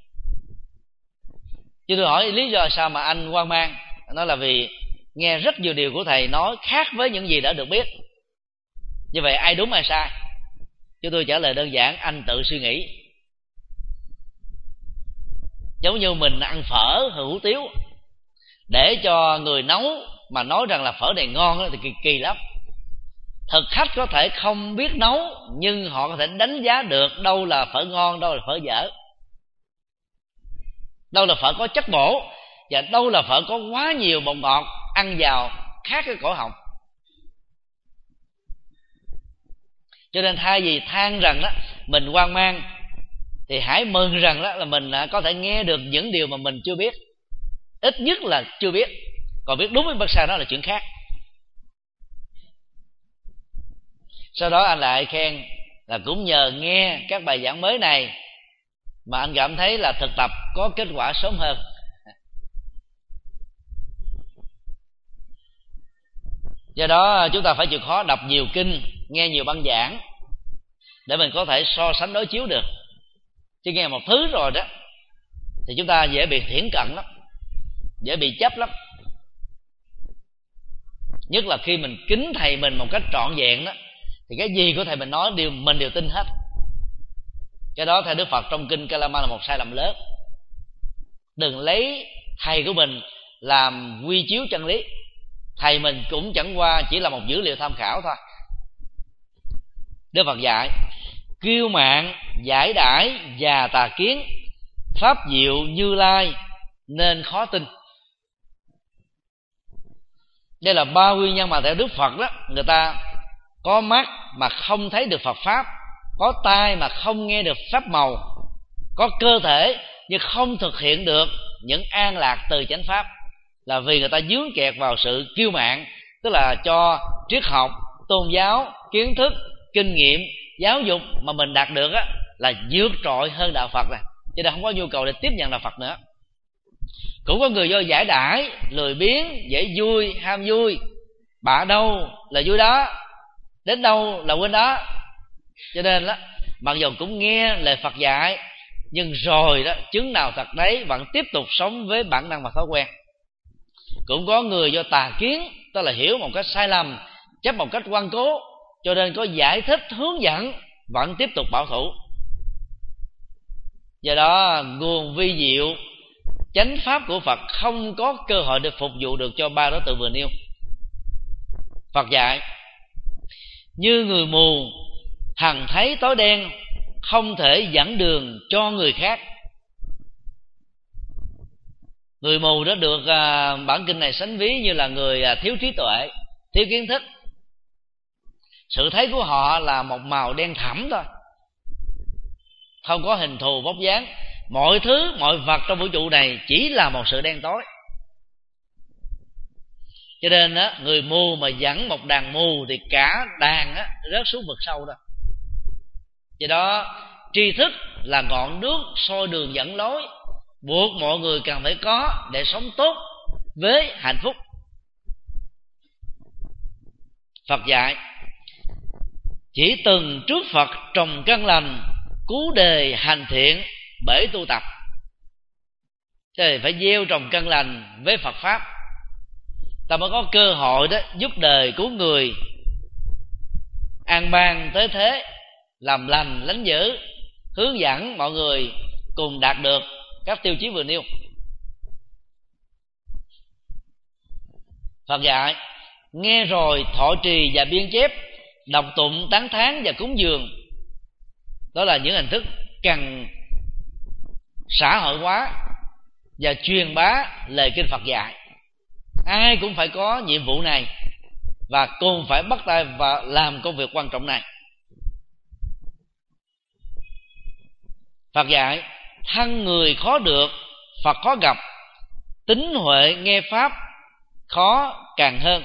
Chứ tôi hỏi lý do sao mà anh hoang mang. Nó là vì nghe rất nhiều điều của thầy nói khác với những gì đã được biết. Như vậy ai đúng ai sai? Chứ tôi trả lời đơn giản: anh tự suy nghĩ. Giống như mình ăn phở hủ tiếu, để cho người nấu mà nói rằng là phở này ngon thì kỳ, kỳ lắm. Thực khách có thể không biết nấu, nhưng họ có thể đánh giá được đâu là phở ngon, đâu là phở dở, đâu là phở có chất bổ, và đâu là phở có quá nhiều bột ngọt ăn vào khác cái cổ họng. Cho nên thay vì than rằng đó mình hoang mang, thì hãy mừng rằng đó là mình có thể nghe được những điều mà mình chưa biết. Ít nhất là chưa biết. Còn biết đúng hay bất sai đó là chuyện khác. Sau đó anh lại khen là cũng nhờ nghe các bài giảng mới này mà anh cảm thấy là thực tập có kết quả sớm hơn. Do đó chúng ta phải chịu khó đọc nhiều kinh, nghe nhiều băng giảng, để mình có thể so sánh đối chiếu được. Chứ nghe một thứ rồi đó thì chúng ta dễ bị thiển cận lắm, dễ bị chấp lắm. Nhất là khi mình kính thầy mình một cách trọn vẹn đó, thì cái gì của thầy mình nói đều mình đều tin hết. Cái đó theo Đức Phật trong kinh Kalama là một sai lầm lớn. Đừng lấy thầy của mình làm quy chiếu chân lý. Thầy mình cũng chẳng qua chỉ là một dữ liệu tham khảo thôi. Đức Phật dạy: kiêu mạn, giải đãi và tà kiến pháp diệu Như Lai nên khó tin. Đây là ba nguyên nhân mà theo Đức Phật đó, người ta có mắt mà không thấy được Phật pháp, có tai mà không nghe được pháp màu, có cơ thể nhưng không thực hiện được những an lạc từ chánh pháp, là vì người ta dướng kẹt vào sự kiêu mạn, tức là cho triết học, tôn giáo, kiến thức, kinh nghiệm, giáo dục mà mình đạt được á là vượt trội hơn đạo Phật này, cho nên không có nhu cầu để tiếp nhận đạo Phật nữa. Cũng có người do giải đãi, lười biếng, dễ vui, ham vui, bạ đâu là vui đó, đến đâu là quên đó, cho nên đó mặc dù cũng nghe lời Phật dạy, nhưng rồi đó chứng nào thật đấy, vẫn tiếp tục sống với bản năng và thói quen. Cũng có người do tà kiến, tức là hiểu một cách sai lầm, chấp một cách ngoan cố, cho nên có giải thích hướng dẫn vẫn tiếp tục bảo thủ. Do đó nguồn vi diệu chánh pháp của Phật không có cơ hội để phục vụ được cho ba đối tượng vừa nêu. Phật dạy: như người mù hằng thấy tối đen, không thể dẫn đường cho người khác. Người mù đó được à, bản kinh này sánh ví như là người à, thiếu trí tuệ, thiếu kiến thức. Sự thấy của họ là một màu đen thẳm thôi, không có hình thù vóc dáng. Mọi thứ, mọi vật trong vũ trụ này chỉ là một sự đen tối. Cho nên á, người mù mà dẫn một đàn mù thì cả đàn á, rớt xuống vực sâu đó. Do đó tri thức là ngọn đuốc soi đường dẫn lối, buộc mọi người cần phải có để sống tốt với hạnh phúc. Phật dạy: chỉ từng trước Phật trồng căn lành, cứu đề hành thiện bể tu tập. Thế thì phải gieo trồng căn lành với Phật pháp, ta mới có cơ hội đó giúp đời cứu người, an bang tới thế, làm lành lánh dữ, hướng dẫn mọi người cùng đạt được các tiêu chí vừa nêu. Phật dạy: nghe rồi thọ trì và biên chép, đọc tụng tán thán và cúng dường. Đó là những hình thức cần xã hội hóa và truyền bá lời kinh Phật dạy. Ai cũng phải có nhiệm vụ này và cùng phải bắt tay và làm công việc quan trọng này. Phật dạy: thân người khó được, Phật khó gặp, tín huệ nghe pháp khó càng hơn.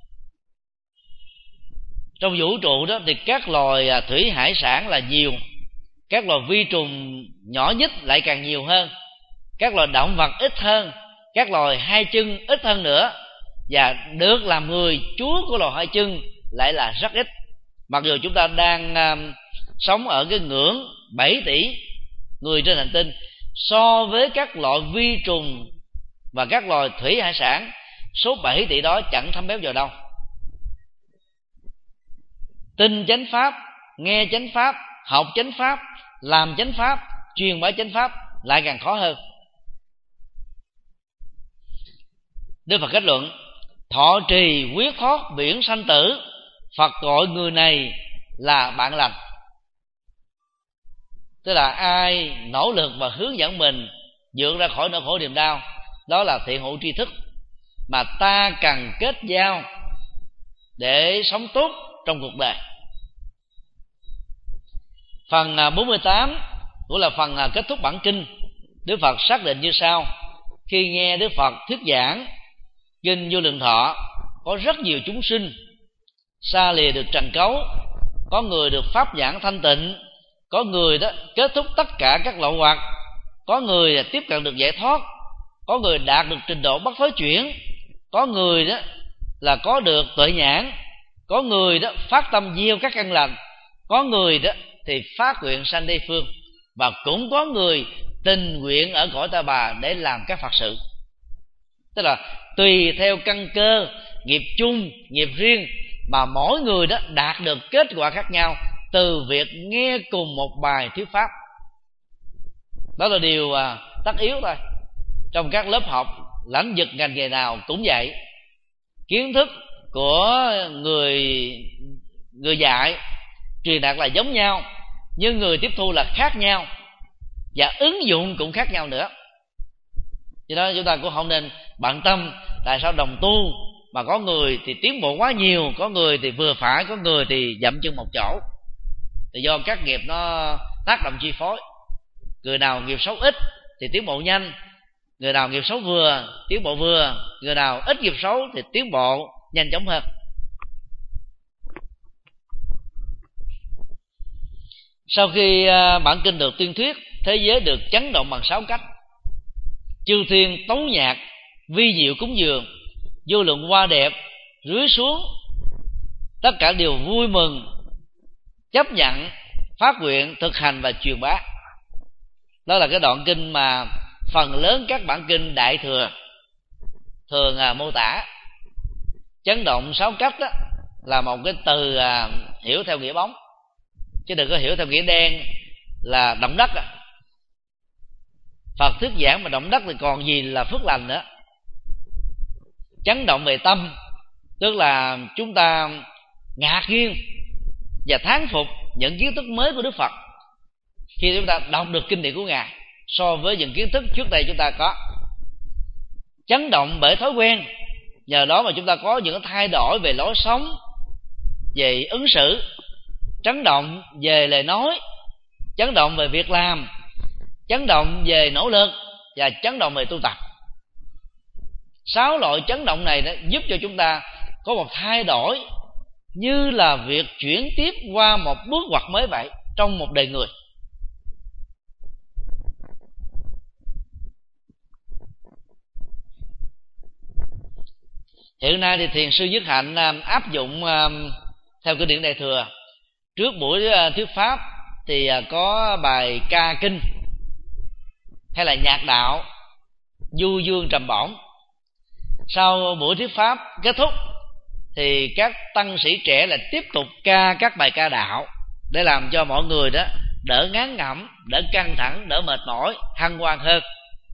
Trong vũ trụ đó thì các loài thủy hải sản là nhiều, các loài vi trùng nhỏ nhất lại càng nhiều hơn, các loài động vật ít hơn, các loài hai chân ít hơn nữa, và được làm người chúa của loài hai chân lại là rất ít. Mặc dù chúng ta đang uh, sống ở cái ngưỡng bảy tỷ người trên hành tinh, so với các loại vi trùng và các loài thủy hải sản, số bảy tỷ đó chẳng thấm béo vào đâu. Tin chánh pháp, nghe chánh pháp, học chánh pháp, làm chánh pháp, truyền bá chánh pháp lại càng khó hơn. Đức Phật kết luận: thọ trì quyết thoát biển sanh tử, Phật gọi người này là bạn lành. Tức là ai nỗ lực và hướng dẫn mình vượt ra khỏi nỗi khổ niềm đau, đó là thiện hữu tri thức mà ta cần kết giao để sống tốt trong cuộc đời. Phần bốn mươi tám cũng là phần kết thúc bản kinh. Đức Phật xác định như sau: khi nghe Đức Phật thuyết giảng kinh Vô Lượng Thọ, có rất nhiều chúng sinh xa lìa được trần cấu, có người được pháp nhãn thanh tịnh, có người đó kết thúc tất cả các lậu hoặc, có người tiếp cận được giải thoát, có người đạt được trình độ bất thối chuyển, có người đó là có được tuệ nhãn, có người đó phát tâm gieo các căn lành, có người đó thì phát nguyện sanh Tây phương, và cũng có người tình nguyện ở cõi Ta Bà để làm các Phật sự. Tức là tùy theo căn cơ, nghiệp chung, nghiệp riêng mà mỗi người đó đạt được kết quả khác nhau từ việc nghe cùng một bài thuyết pháp. Đó là điều à, tất yếu thôi. Trong các lớp học lãnh vực ngành nghề nào cũng vậy. Kiến thức của người người dạy truyền đạt là giống nhau, nhưng người tiếp thu là khác nhau. và ứng dụng cũng khác nhau nữa. Do đó chúng ta cũng không nên bận tâm tại sao đồng tu mà có người thì tiến bộ quá nhiều, có người thì vừa phải, có người thì dậm chân một chỗ. Thì do các nghiệp nó tác động chi phối. Người nào nghiệp xấu ít thì tiến bộ nhanh, người nào nghiệp xấu vừa tiến bộ vừa, người nào ít nghiệp xấu thì tiến bộ nhanh chóng hơn. Sau khi bản kinh được tuyên thuyết, thế giới được chấn động bằng sáu cách. Chư thiên tấu nhạc, vi diệu cúng dường, vô lượng hoa đẹp rưới xuống, tất cả đều vui mừng, chấp nhận, phát nguyện, thực hành và truyền bá. Đó là cái đoạn kinh mà phần lớn các bản kinh Đại Thừa thường à, mô tả. Chấn động sáu cách đó là một cái từ à, hiểu theo nghĩa bóng, chứ đừng có hiểu theo nghĩa đen là động đất. À. Phật thuyết giảng mà động đất thì còn gì là phước lành nữa. Chấn động về tâm tức là chúng ta ngạc nhiên và thán phục những kiến thức mới của Đức Phật khi chúng ta đọc được kinh điển của Ngài so với những kiến thức trước đây chúng ta có. Chấn động bởi thói quen, nhờ đó mà chúng ta có những thay đổi về lối sống, về ứng xử. Chấn động về lời nói, chấn động về việc làm, chấn động về nỗ lực và chấn động về tu tập. Sáu loại chấn động này đó giúp cho chúng ta có một thay đổi, như là việc chuyển tiếp qua một bước ngoặt mới vậy trong một đời người. Hiện nay thì thiền sư Nhất Hạnh áp dụng theo kinh điển Đại Thừa. Trước buổi thuyết pháp thì có bài ca kinh hay là nhạc đạo du dương trầm bổng. Sau buổi thuyết pháp kết thúc thì các tăng sĩ trẻ lại tiếp tục ca các bài ca đạo để làm cho mọi người đó đỡ ngán ngẩm, đỡ căng thẳng, đỡ mệt mỏi, hân hoan hơn.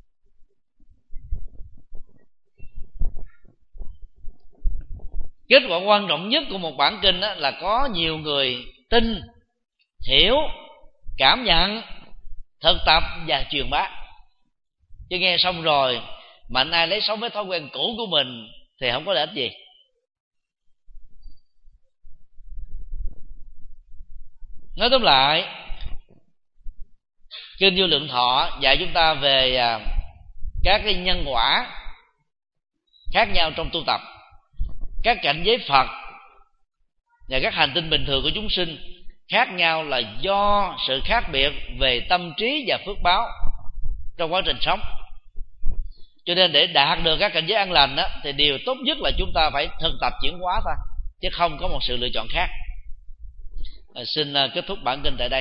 Kết quả quan trọng nhất của một bản kinh đó là có nhiều người tin, hiểu, cảm nhận, thực tập và truyền bá. Chứ nghe xong rồi mà anh ai lấy sống với thói quen cũ của mình thì không có lợi ích gì. Nói tóm lại, kinh Vô Lượng Thọ dạy chúng ta về các cái nhân quả khác nhau trong tu tập, các cảnh giới Phật và các hành tinh bình thường của chúng sinh khác nhau là do sự khác biệt về tâm trí và phước báo trong quá trình sống. Cho nên để đạt được các cảnh giới an lành đó, thì điều tốt nhất là chúng ta phải thực tập chuyển hóa thôi, chứ không có một sự lựa chọn khác. À, xin kết thúc bản kinh tại đây.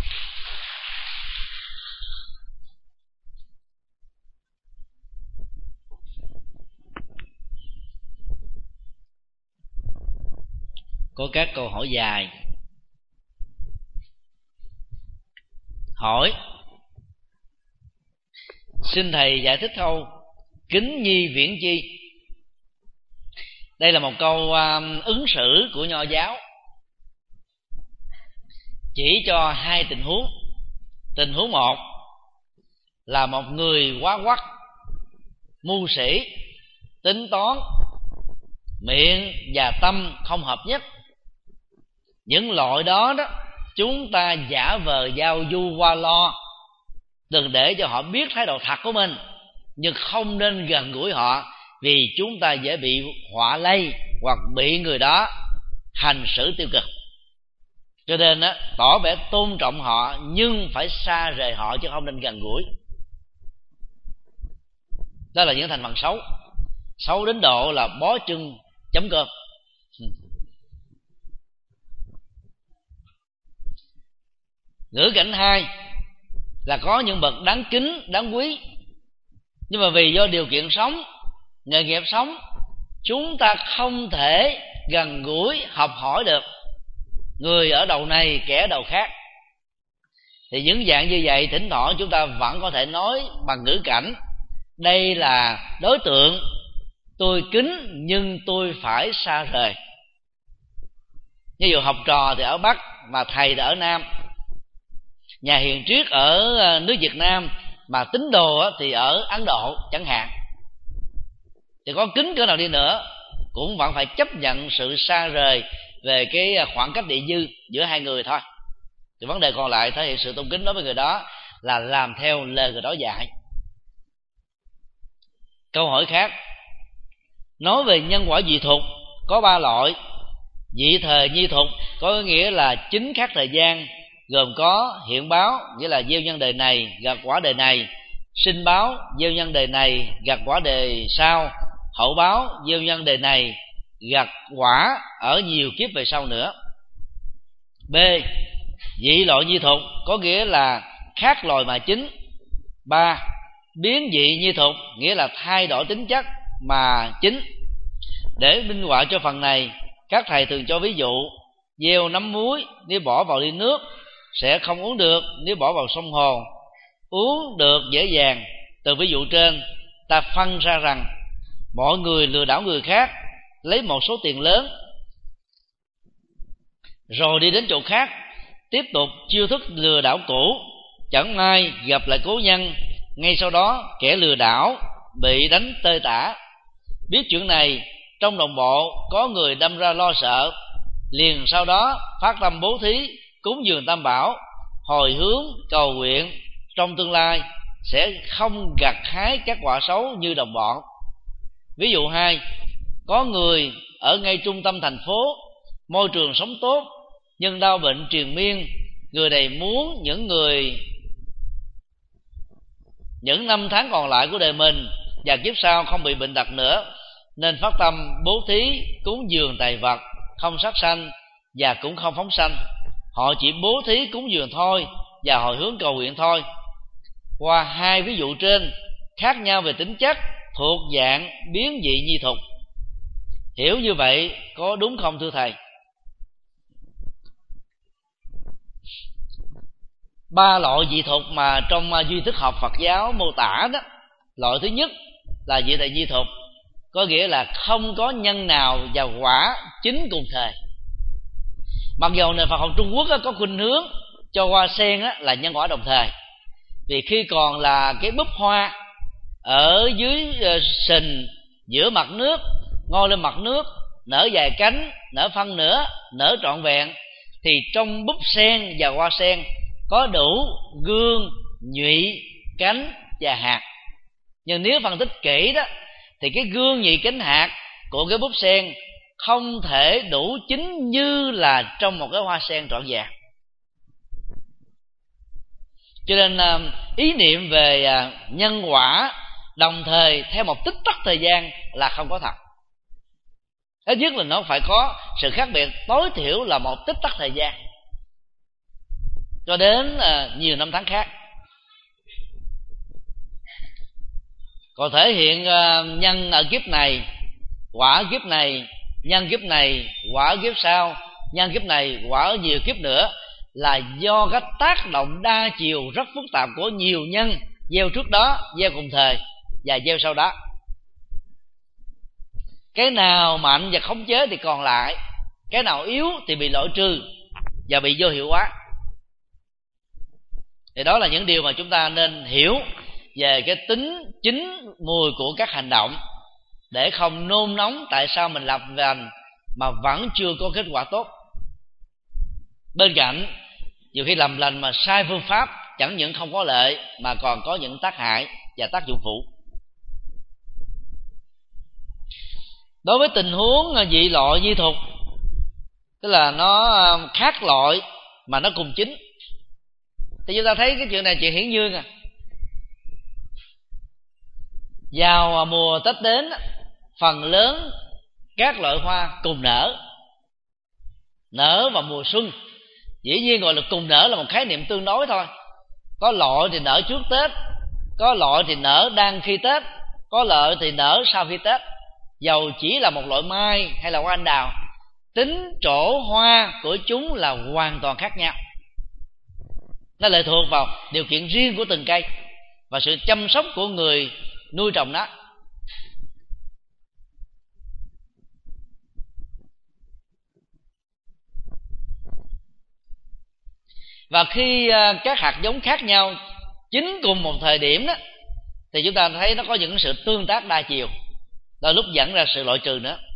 Có các câu hỏi dài. Hỏi: xin thầy giải thích câu kính nhi viễn chi. Đây là một câu uh, ứng xử của Nho giáo, chỉ cho hai tình huống. Tình huống một là một người quá quắt, mưu sĩ, tính toán, miệng và tâm không hợp nhất. Những loại đó đó chúng ta giả vờ giao du qua lo, đừng để cho họ biết thái độ thật của mình, nhưng không nên gần gũi họ, vì chúng ta dễ bị họa lây hoặc bị người đó hành xử tiêu cực. Cho nên á, tỏ vẻ tôn trọng họ nhưng phải xa rời họ, chứ không nên gần gũi. Đó là những thành phần xấu. Xấu đến độ là bó chân chấm cơm. Ngữ cảnh hai là có những bậc đáng kính, đáng quý, nhưng mà vì do điều kiện sống, nghề nghiệp sống, chúng ta không thể gần gũi học hỏi được. Người ở đầu này, kẻ ở đầu khác. Thì những dạng như vậy thỉnh thoảng chúng ta vẫn có thể nói bằng ngữ cảnh: đây là đối tượng tôi kính nhưng tôi phải xa rời. Ví dụ học trò thì ở Bắc mà thầy thì ở Nam, nhà hiền triết ở nước Việt Nam, mà tín đồ thì ở Ấn Độ chẳng hạn, thì có kính cỡ nào đi nữa cũng vẫn phải chấp nhận sự xa rời về cái khoảng cách địa dư giữa hai người thôi. Thì vấn đề còn lại thể hiện sự tôn kính đối với người đó là làm theo lời người đó dạy. Câu hỏi khác nói về nhân quả dị thục có ba loại. Dị thời nhi thục có nghĩa là chính khác thời gian, gồm có hiện báo, nghĩa là gieo nhân đời này gặt quả đời này; sinh báo, gieo nhân đời này gặt quả đời sau; hậu báo, gieo nhân đời này gặt quả ở nhiều kiếp về sau nữa. B. Dị loại nhi thục có nghĩa là khác loài mà chính. Ba. Biến dị nhi thục nghĩa là thay đổi tính chất mà chính. Để minh họa cho phần này, các thầy thường cho ví dụ gieo nắm muối nếu bỏ vào ly nước sẽ không uống được nếu bỏ vào sông hồ. Uống được dễ dàng. Từ ví dụ trên ta phân ra rằng mọi người lừa đảo người khác lấy một số tiền lớn, rồi đi đến chỗ khác tiếp tục chiêu thức lừa đảo cũ. Chẳng may gặp lại cố nhân, ngay sau đó kẻ lừa đảo bị đánh tơi tả. Biết chuyện này, trong đồng bộ có người đâm ra lo sợ, liền sau đó phát tâm bố thí, cúng dường tam bảo, hồi hướng cầu nguyện trong tương lai sẽ không gặt hái các quả xấu như đồng bọn. Ví dụ hai, có người ở ngay trung tâm thành phố, môi trường sống tốt nhưng đau bệnh triền miên. Người này muốn những người những năm tháng còn lại của đời mình và kiếp sau không bị bệnh tật nữa, nên phát tâm bố thí, cúng dường tài vật, không sát sanh và cũng không phóng sanh. Họ chỉ bố thí cúng dường thôi và hồi hướng cầu nguyện thôi. Qua hai ví dụ trên khác nhau về tính chất, thuộc dạng biến dị nhi thục. Hiểu như vậy có đúng không thưa thầy? Ba loại dị thục mà trong duy thức học Phật giáo mô tả đó, loại thứ nhất là dị thời nhi thục, có nghĩa là không có nhân nào và quả chính cùng thời. Mặc dù nền Phật học Trung Quốc có khuynh hướng cho hoa sen là nhân quả đồng thời, vì khi còn là cái búp hoa ở dưới sình giữa mặt nước, ngoi lên mặt nước, nở dài cánh, nở phân nửa, nở trọn vẹn, thì trong búp sen và hoa sen có đủ gương, nhụy, cánh và hạt. Nhưng nếu phân tích kỹ đó thì cái gương, nhụy, cánh, hạt của cái búp sen không thể đủ chính như là trong một cái hoa sen trọn vẹn. Cho nên ý niệm về nhân quả đồng thời theo một tích tắc thời gian là không có thật. Ít nhất là nó phải có sự khác biệt tối thiểu là một tích tắc thời gian cho đến nhiều năm tháng khác. Còn thể hiện nhân ở kiếp này, quả kiếp này, nhân kiếp này, quả kiếp sau, nhân kiếp này, quả ở nhiều kiếp nữa, là do cái tác động đa chiều rất phức tạp của nhiều nhân gieo trước đó, gieo cùng thời và gieo sau đó. Cái nào mạnh và khống chế thì còn lại, cái nào yếu thì bị loại trừ và bị vô hiệu hóa. Thì đó là những điều mà chúng ta nên hiểu về cái tính chính mùi của các hành động, để không nôn nóng tại sao mình làm lành mà vẫn chưa có kết quả tốt. Bên cạnh, nhiều khi làm lành mà sai phương pháp chẳng những không có lợi mà còn có những tác hại và tác dụng phụ. Đối với tình huống dị loại nhi thục, tức là nó khác loại mà nó cùng chính, thì chúng ta thấy cái chuyện này chuyện hiển nhiên à. Vào mùa Tết đến, phần lớn các loại hoa cùng nở. Nở vào mùa xuân, dĩ nhiên gọi là cùng nở là một khái niệm tương đối thôi. Có loại thì nở trước Tết, có loại thì nở đang khi Tết, có loại thì nở sau khi Tết. Dầu chỉ là một loại mai hay là hoa anh đào, tính trổ hoa của chúng là hoàn toàn khác nhau. Nó lệ thuộc vào điều kiện riêng của từng cây và sự chăm sóc của người nuôi trồng nó. Và khi các hạt giống khác nhau chín cùng một thời điểm đó, thì chúng ta thấy nó có những sự tương tác đa chiều, đôi lúc dẫn ra sự loại trừ nữa.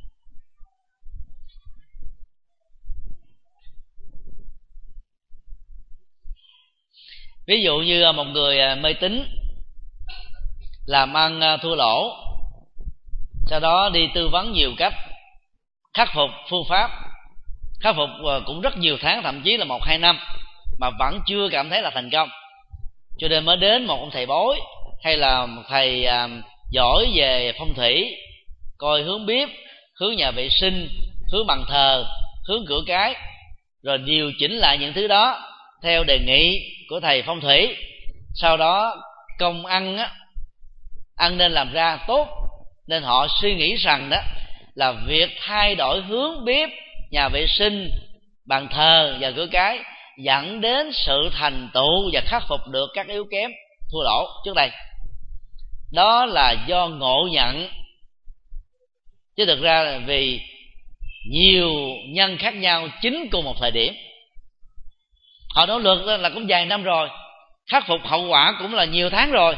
Ví dụ như một người mê tín, làm ăn thua lỗ, sau đó đi tư vấn nhiều cách, khắc phục phương pháp, khắc phục cũng rất nhiều tháng, thậm chí là một hai năm mà vẫn chưa cảm thấy là thành công, cho nên mới đến một ông thầy bói hay là một thầy giỏi về phong thủy, coi hướng bếp, hướng nhà vệ sinh, hướng bàn thờ, hướng cửa cái, rồi điều chỉnh lại những thứ đó theo đề nghị của thầy phong thủy. Sau đó công ăn á, ăn nên làm ra tốt, nên họ suy nghĩ rằng đó là việc thay đổi hướng bếp, nhà vệ sinh, bàn thờ và cửa cái dẫn đến sự thành tựu và khắc phục được các yếu kém thua lỗ trước đây. Đó là do ngộ nhận, chứ thực ra là vì nhiều nhân khác nhau chính cùng một thời điểm. Họ nỗ lực là cũng vài năm rồi, khắc phục hậu quả cũng là nhiều tháng rồi,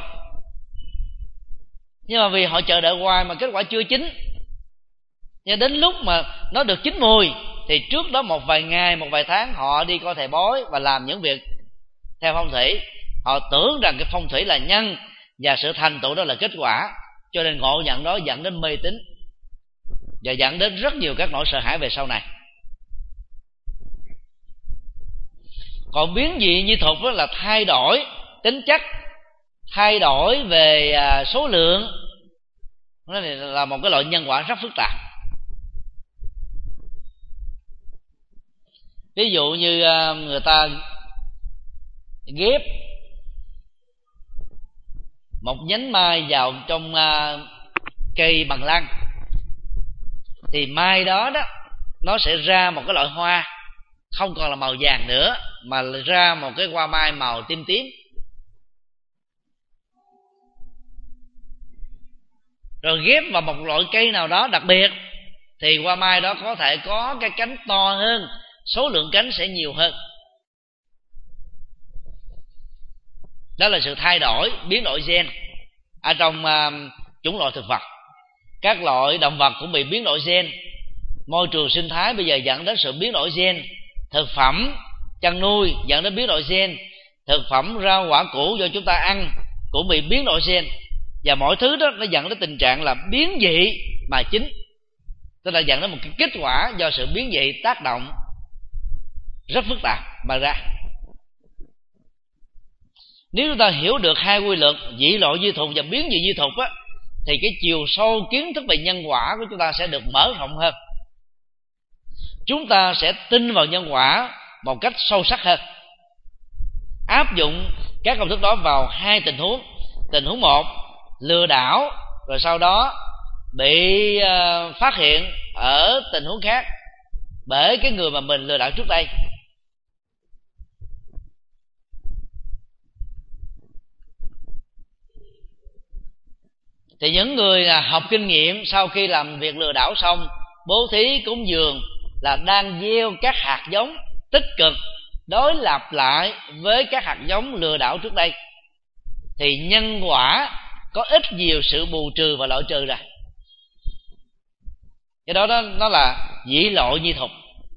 nhưng mà vì họ chờ đợi hoài mà kết quả chưa chín. Nhưng đến lúc mà nó được chín mùi thì trước đó một vài ngày, một vài tháng họ đi coi thầy bói và làm những việc theo phong thủy. Họ tưởng rằng cái phong thủy là nhân và sự thành tựu đó là kết quả, cho nên ngộ nhận đó dẫn đến mê tín và dẫn đến rất nhiều các nỗi sợ hãi về sau này. Còn biến dị nhi thuật đó là thay đổi tính chất, thay đổi về số lượng, nó là một cái loại nhân quả rất phức tạp. Ví dụ như người ta ghép một nhánh mai vào trong cây bằng lăng, thì mai đó đó nó sẽ ra một cái loại hoa không còn là màu vàng nữa, mà ra một cái hoa mai màu tím tím. Rồi ghép vào một loại cây nào đó đặc biệt thì hoa mai đó có thể có cái cánh to hơn, số lượng cánh sẽ nhiều hơn. Đó là sự thay đổi, biến đổi gen ở trong uh, chủng loại thực vật. Các loại động vật cũng bị biến đổi gen. Môi trường sinh thái bây giờ dẫn đến sự biến đổi gen. Thực phẩm chăn nuôi dẫn đến biến đổi gen. Thực phẩm rau quả củ do chúng ta ăn cũng bị biến đổi gen. Và mọi thứ đó nó dẫn đến tình trạng là biến dị mà chính, tức là dẫn đến một cái kết quả do sự biến dị tác động rất phức tạp mà ra. Nếu chúng ta hiểu được hai quy luật dị loại di thuật và biến dị di thuật á, thì cái chiều sâu kiến thức về nhân quả của chúng ta sẽ được mở rộng hơn. Chúng ta sẽ tin vào nhân quả một cách sâu sắc hơn, áp dụng các công thức đó vào hai tình huống. Tình huống một, lừa đảo rồi sau đó bị uh, phát hiện ở tình huống khác bởi cái người mà mình lừa đảo trước đây. Thì những người là học kinh nghiệm sau khi làm việc lừa đảo xong, bố thí cúng dường là đang gieo các hạt giống tích cực đối lập lại với các hạt giống lừa đảo trước đây, thì nhân quả có ít nhiều sự bù trừ và loại trừ rồi. Cái đó, đó nó là dĩ loại nhi thuật.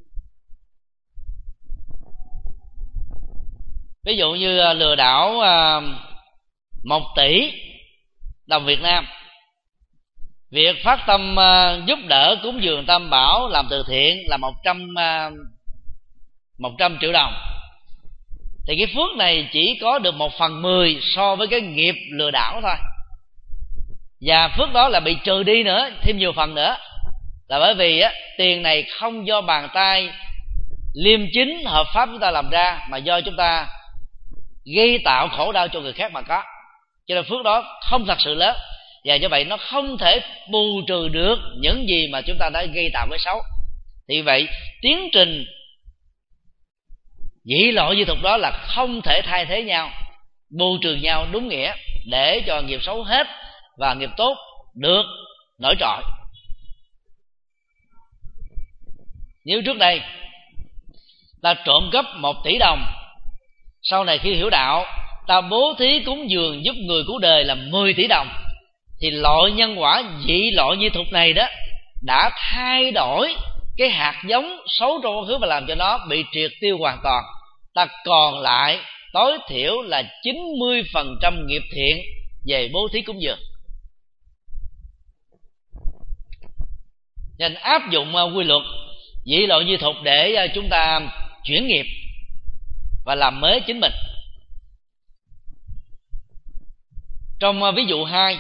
Ví dụ như lừa đảo một tỷ đồng Việt Nam, việc phát tâm giúp đỡ cúng dường tam bảo làm từ thiện là một trăm một trăm triệu đồng, thì cái phước này chỉ có được một phần mười so với cái nghiệp lừa đảo thôi, và phước đó là bị trừ đi nữa, thêm nhiều phần nữa, là bởi vì á, tiền này không do bàn tay liêm chính hợp pháp chúng ta làm ra, mà do chúng ta gây tạo khổ đau cho người khác mà có. Cho nên phước đó không thật sự lớn, và như vậy nó không thể bù trừ được những gì mà chúng ta đã gây tạo cái xấu. Thì vậy tiến trình dĩ loại di thuật đó là không thể thay thế nhau, bù trừ nhau đúng nghĩa, để cho nghiệp xấu hết và nghiệp tốt được nổi trội. Nếu trước đây ta trộm cắp một tỷ đồng sau này khi hiểu đạo, ta bố thí cúng dường giúp người cứu đời là mười tỷ đồng, thì loại nhân quả dị loại như thục này đó đã thay đổi cái hạt giống xấu trong quá khứ và làm cho nó bị triệt tiêu hoàn toàn. Ta còn lại tối thiểu là chín mươi phần trăm nghiệp thiện về bố thí cúng dường. Nên áp dụng quy luật dị loại như thục để chúng ta chuyển nghiệp và làm mới chính mình. Trong ví dụ hai,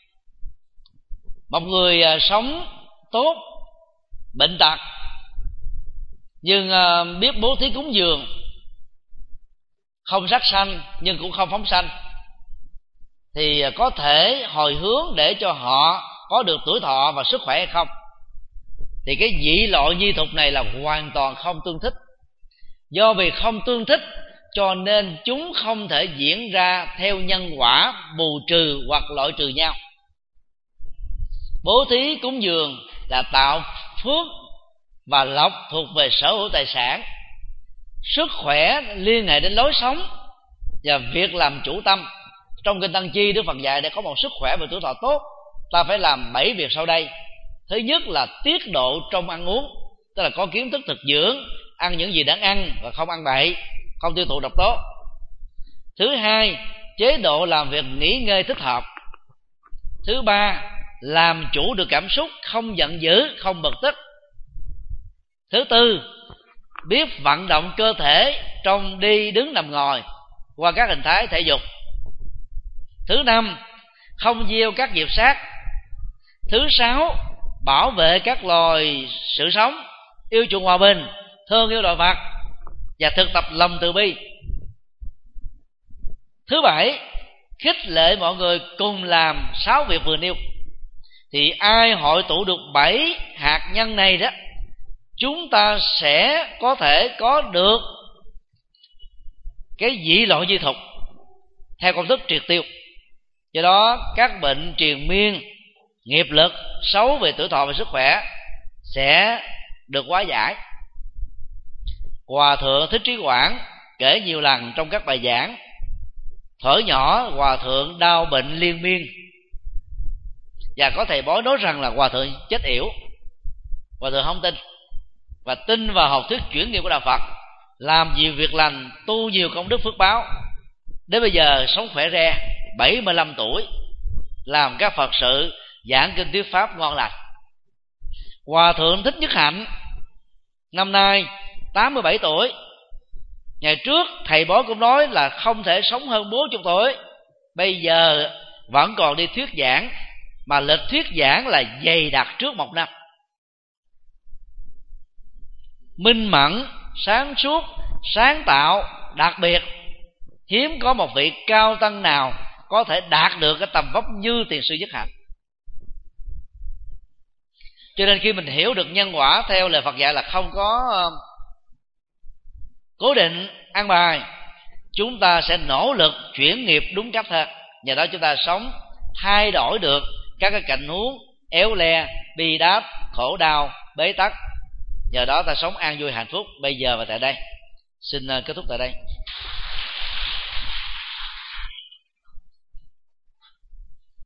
một người sống tốt, bệnh tật, nhưng biết bố thí cúng dường, không sát sanh nhưng cũng không phóng sanh, thì có thể hồi hướng để cho họ có được tuổi thọ và sức khỏe hay không? Thì cái dị loại nhi thục này là hoàn toàn không tương thích. Do vì không tương thích cho nên chúng không thể diễn ra theo nhân quả bù trừ hoặc loại trừ nhau. Bố thí cúng dường là tạo phước và lộc thuộc về sở hữu tài sản. Sức khỏe liên hệ đến lối sống và việc làm chủ tâm. Trong kinh Tăng Chi, Đức Phật dạy để có một sức khỏe và tuổi thọ tốt, ta phải làm bảy việc sau đây. Thứ nhất là tiết độ trong ăn uống, tức là có kiến thức thực dưỡng, ăn những gì đáng ăn và không ăn bậy, không tiêu thụ độc tố. Thứ hai, chế độ làm việc nghỉ ngơi thích hợp. Thứ ba, làm chủ được cảm xúc, không giận dữ, không bực tức. Thứ tư, biết vận động cơ thể trong đi đứng nằm ngồi qua các hình thái thể dục. Thứ năm, không gieo các nghiệp sát. Thứ sáu, bảo vệ các loài sự sống, yêu chuộng hòa bình, thương yêu loài vật và thực tập lòng từ bi. Thứ bảy, khích lệ mọi người cùng làm sáu việc vừa nêu. Thì ai hội tụ được bảy hạt nhân này đó, chúng ta sẽ có thể có được cái dị loại di thục theo công thức triệt tiêu. Do đó các bệnh triền miên, nghiệp lực xấu về tuổi thọ và sức khỏe sẽ được hóa giải. Hòa thượng Thích Trí Quảng kể nhiều lần trong các bài giảng, thuở nhỏ hòa thượng đau bệnh liên miên, và có thầy bói nói rằng là hòa thượng chết yểu. Hòa thượng không tin, và tin vào học thuyết chuyển nghiệp của đạo Phật, làm nhiều việc lành, tu nhiều công đức phước báo, đến bây giờ sống khỏe re, bảy mươi lăm tuổi, làm các Phật sự, giảng kinh thuyết pháp ngon lành. Hòa thượng Thích Nhất Hạnh năm nay tám mươi bảy tuổi. Ngày trước thầy bói cũng nói là không thể sống hơn bốn mươi tuổi, bây giờ vẫn còn đi thuyết giảng, mà lịch thuyết giảng là dày đặc trước một năm. Minh mẫn, sáng suốt, sáng tạo, đặc biệt. Hiếm có một vị cao tăng nào có thể đạt được cái tầm vóc như Thiền sư Nhất Hạnh. Cho nên khi mình hiểu được nhân quả theo lời Phật dạy là không có cố định ăn bài, chúng ta sẽ nỗ lực chuyển nghiệp đúng cách hơn. Nhờ đó chúng ta sống thay đổi được các cái cảnh huống éo le, bi đát, khổ đau, bế tắc. Nhờ đó ta sống an vui hạnh phúc bây giờ và tại đây. Xin kết thúc tại đây.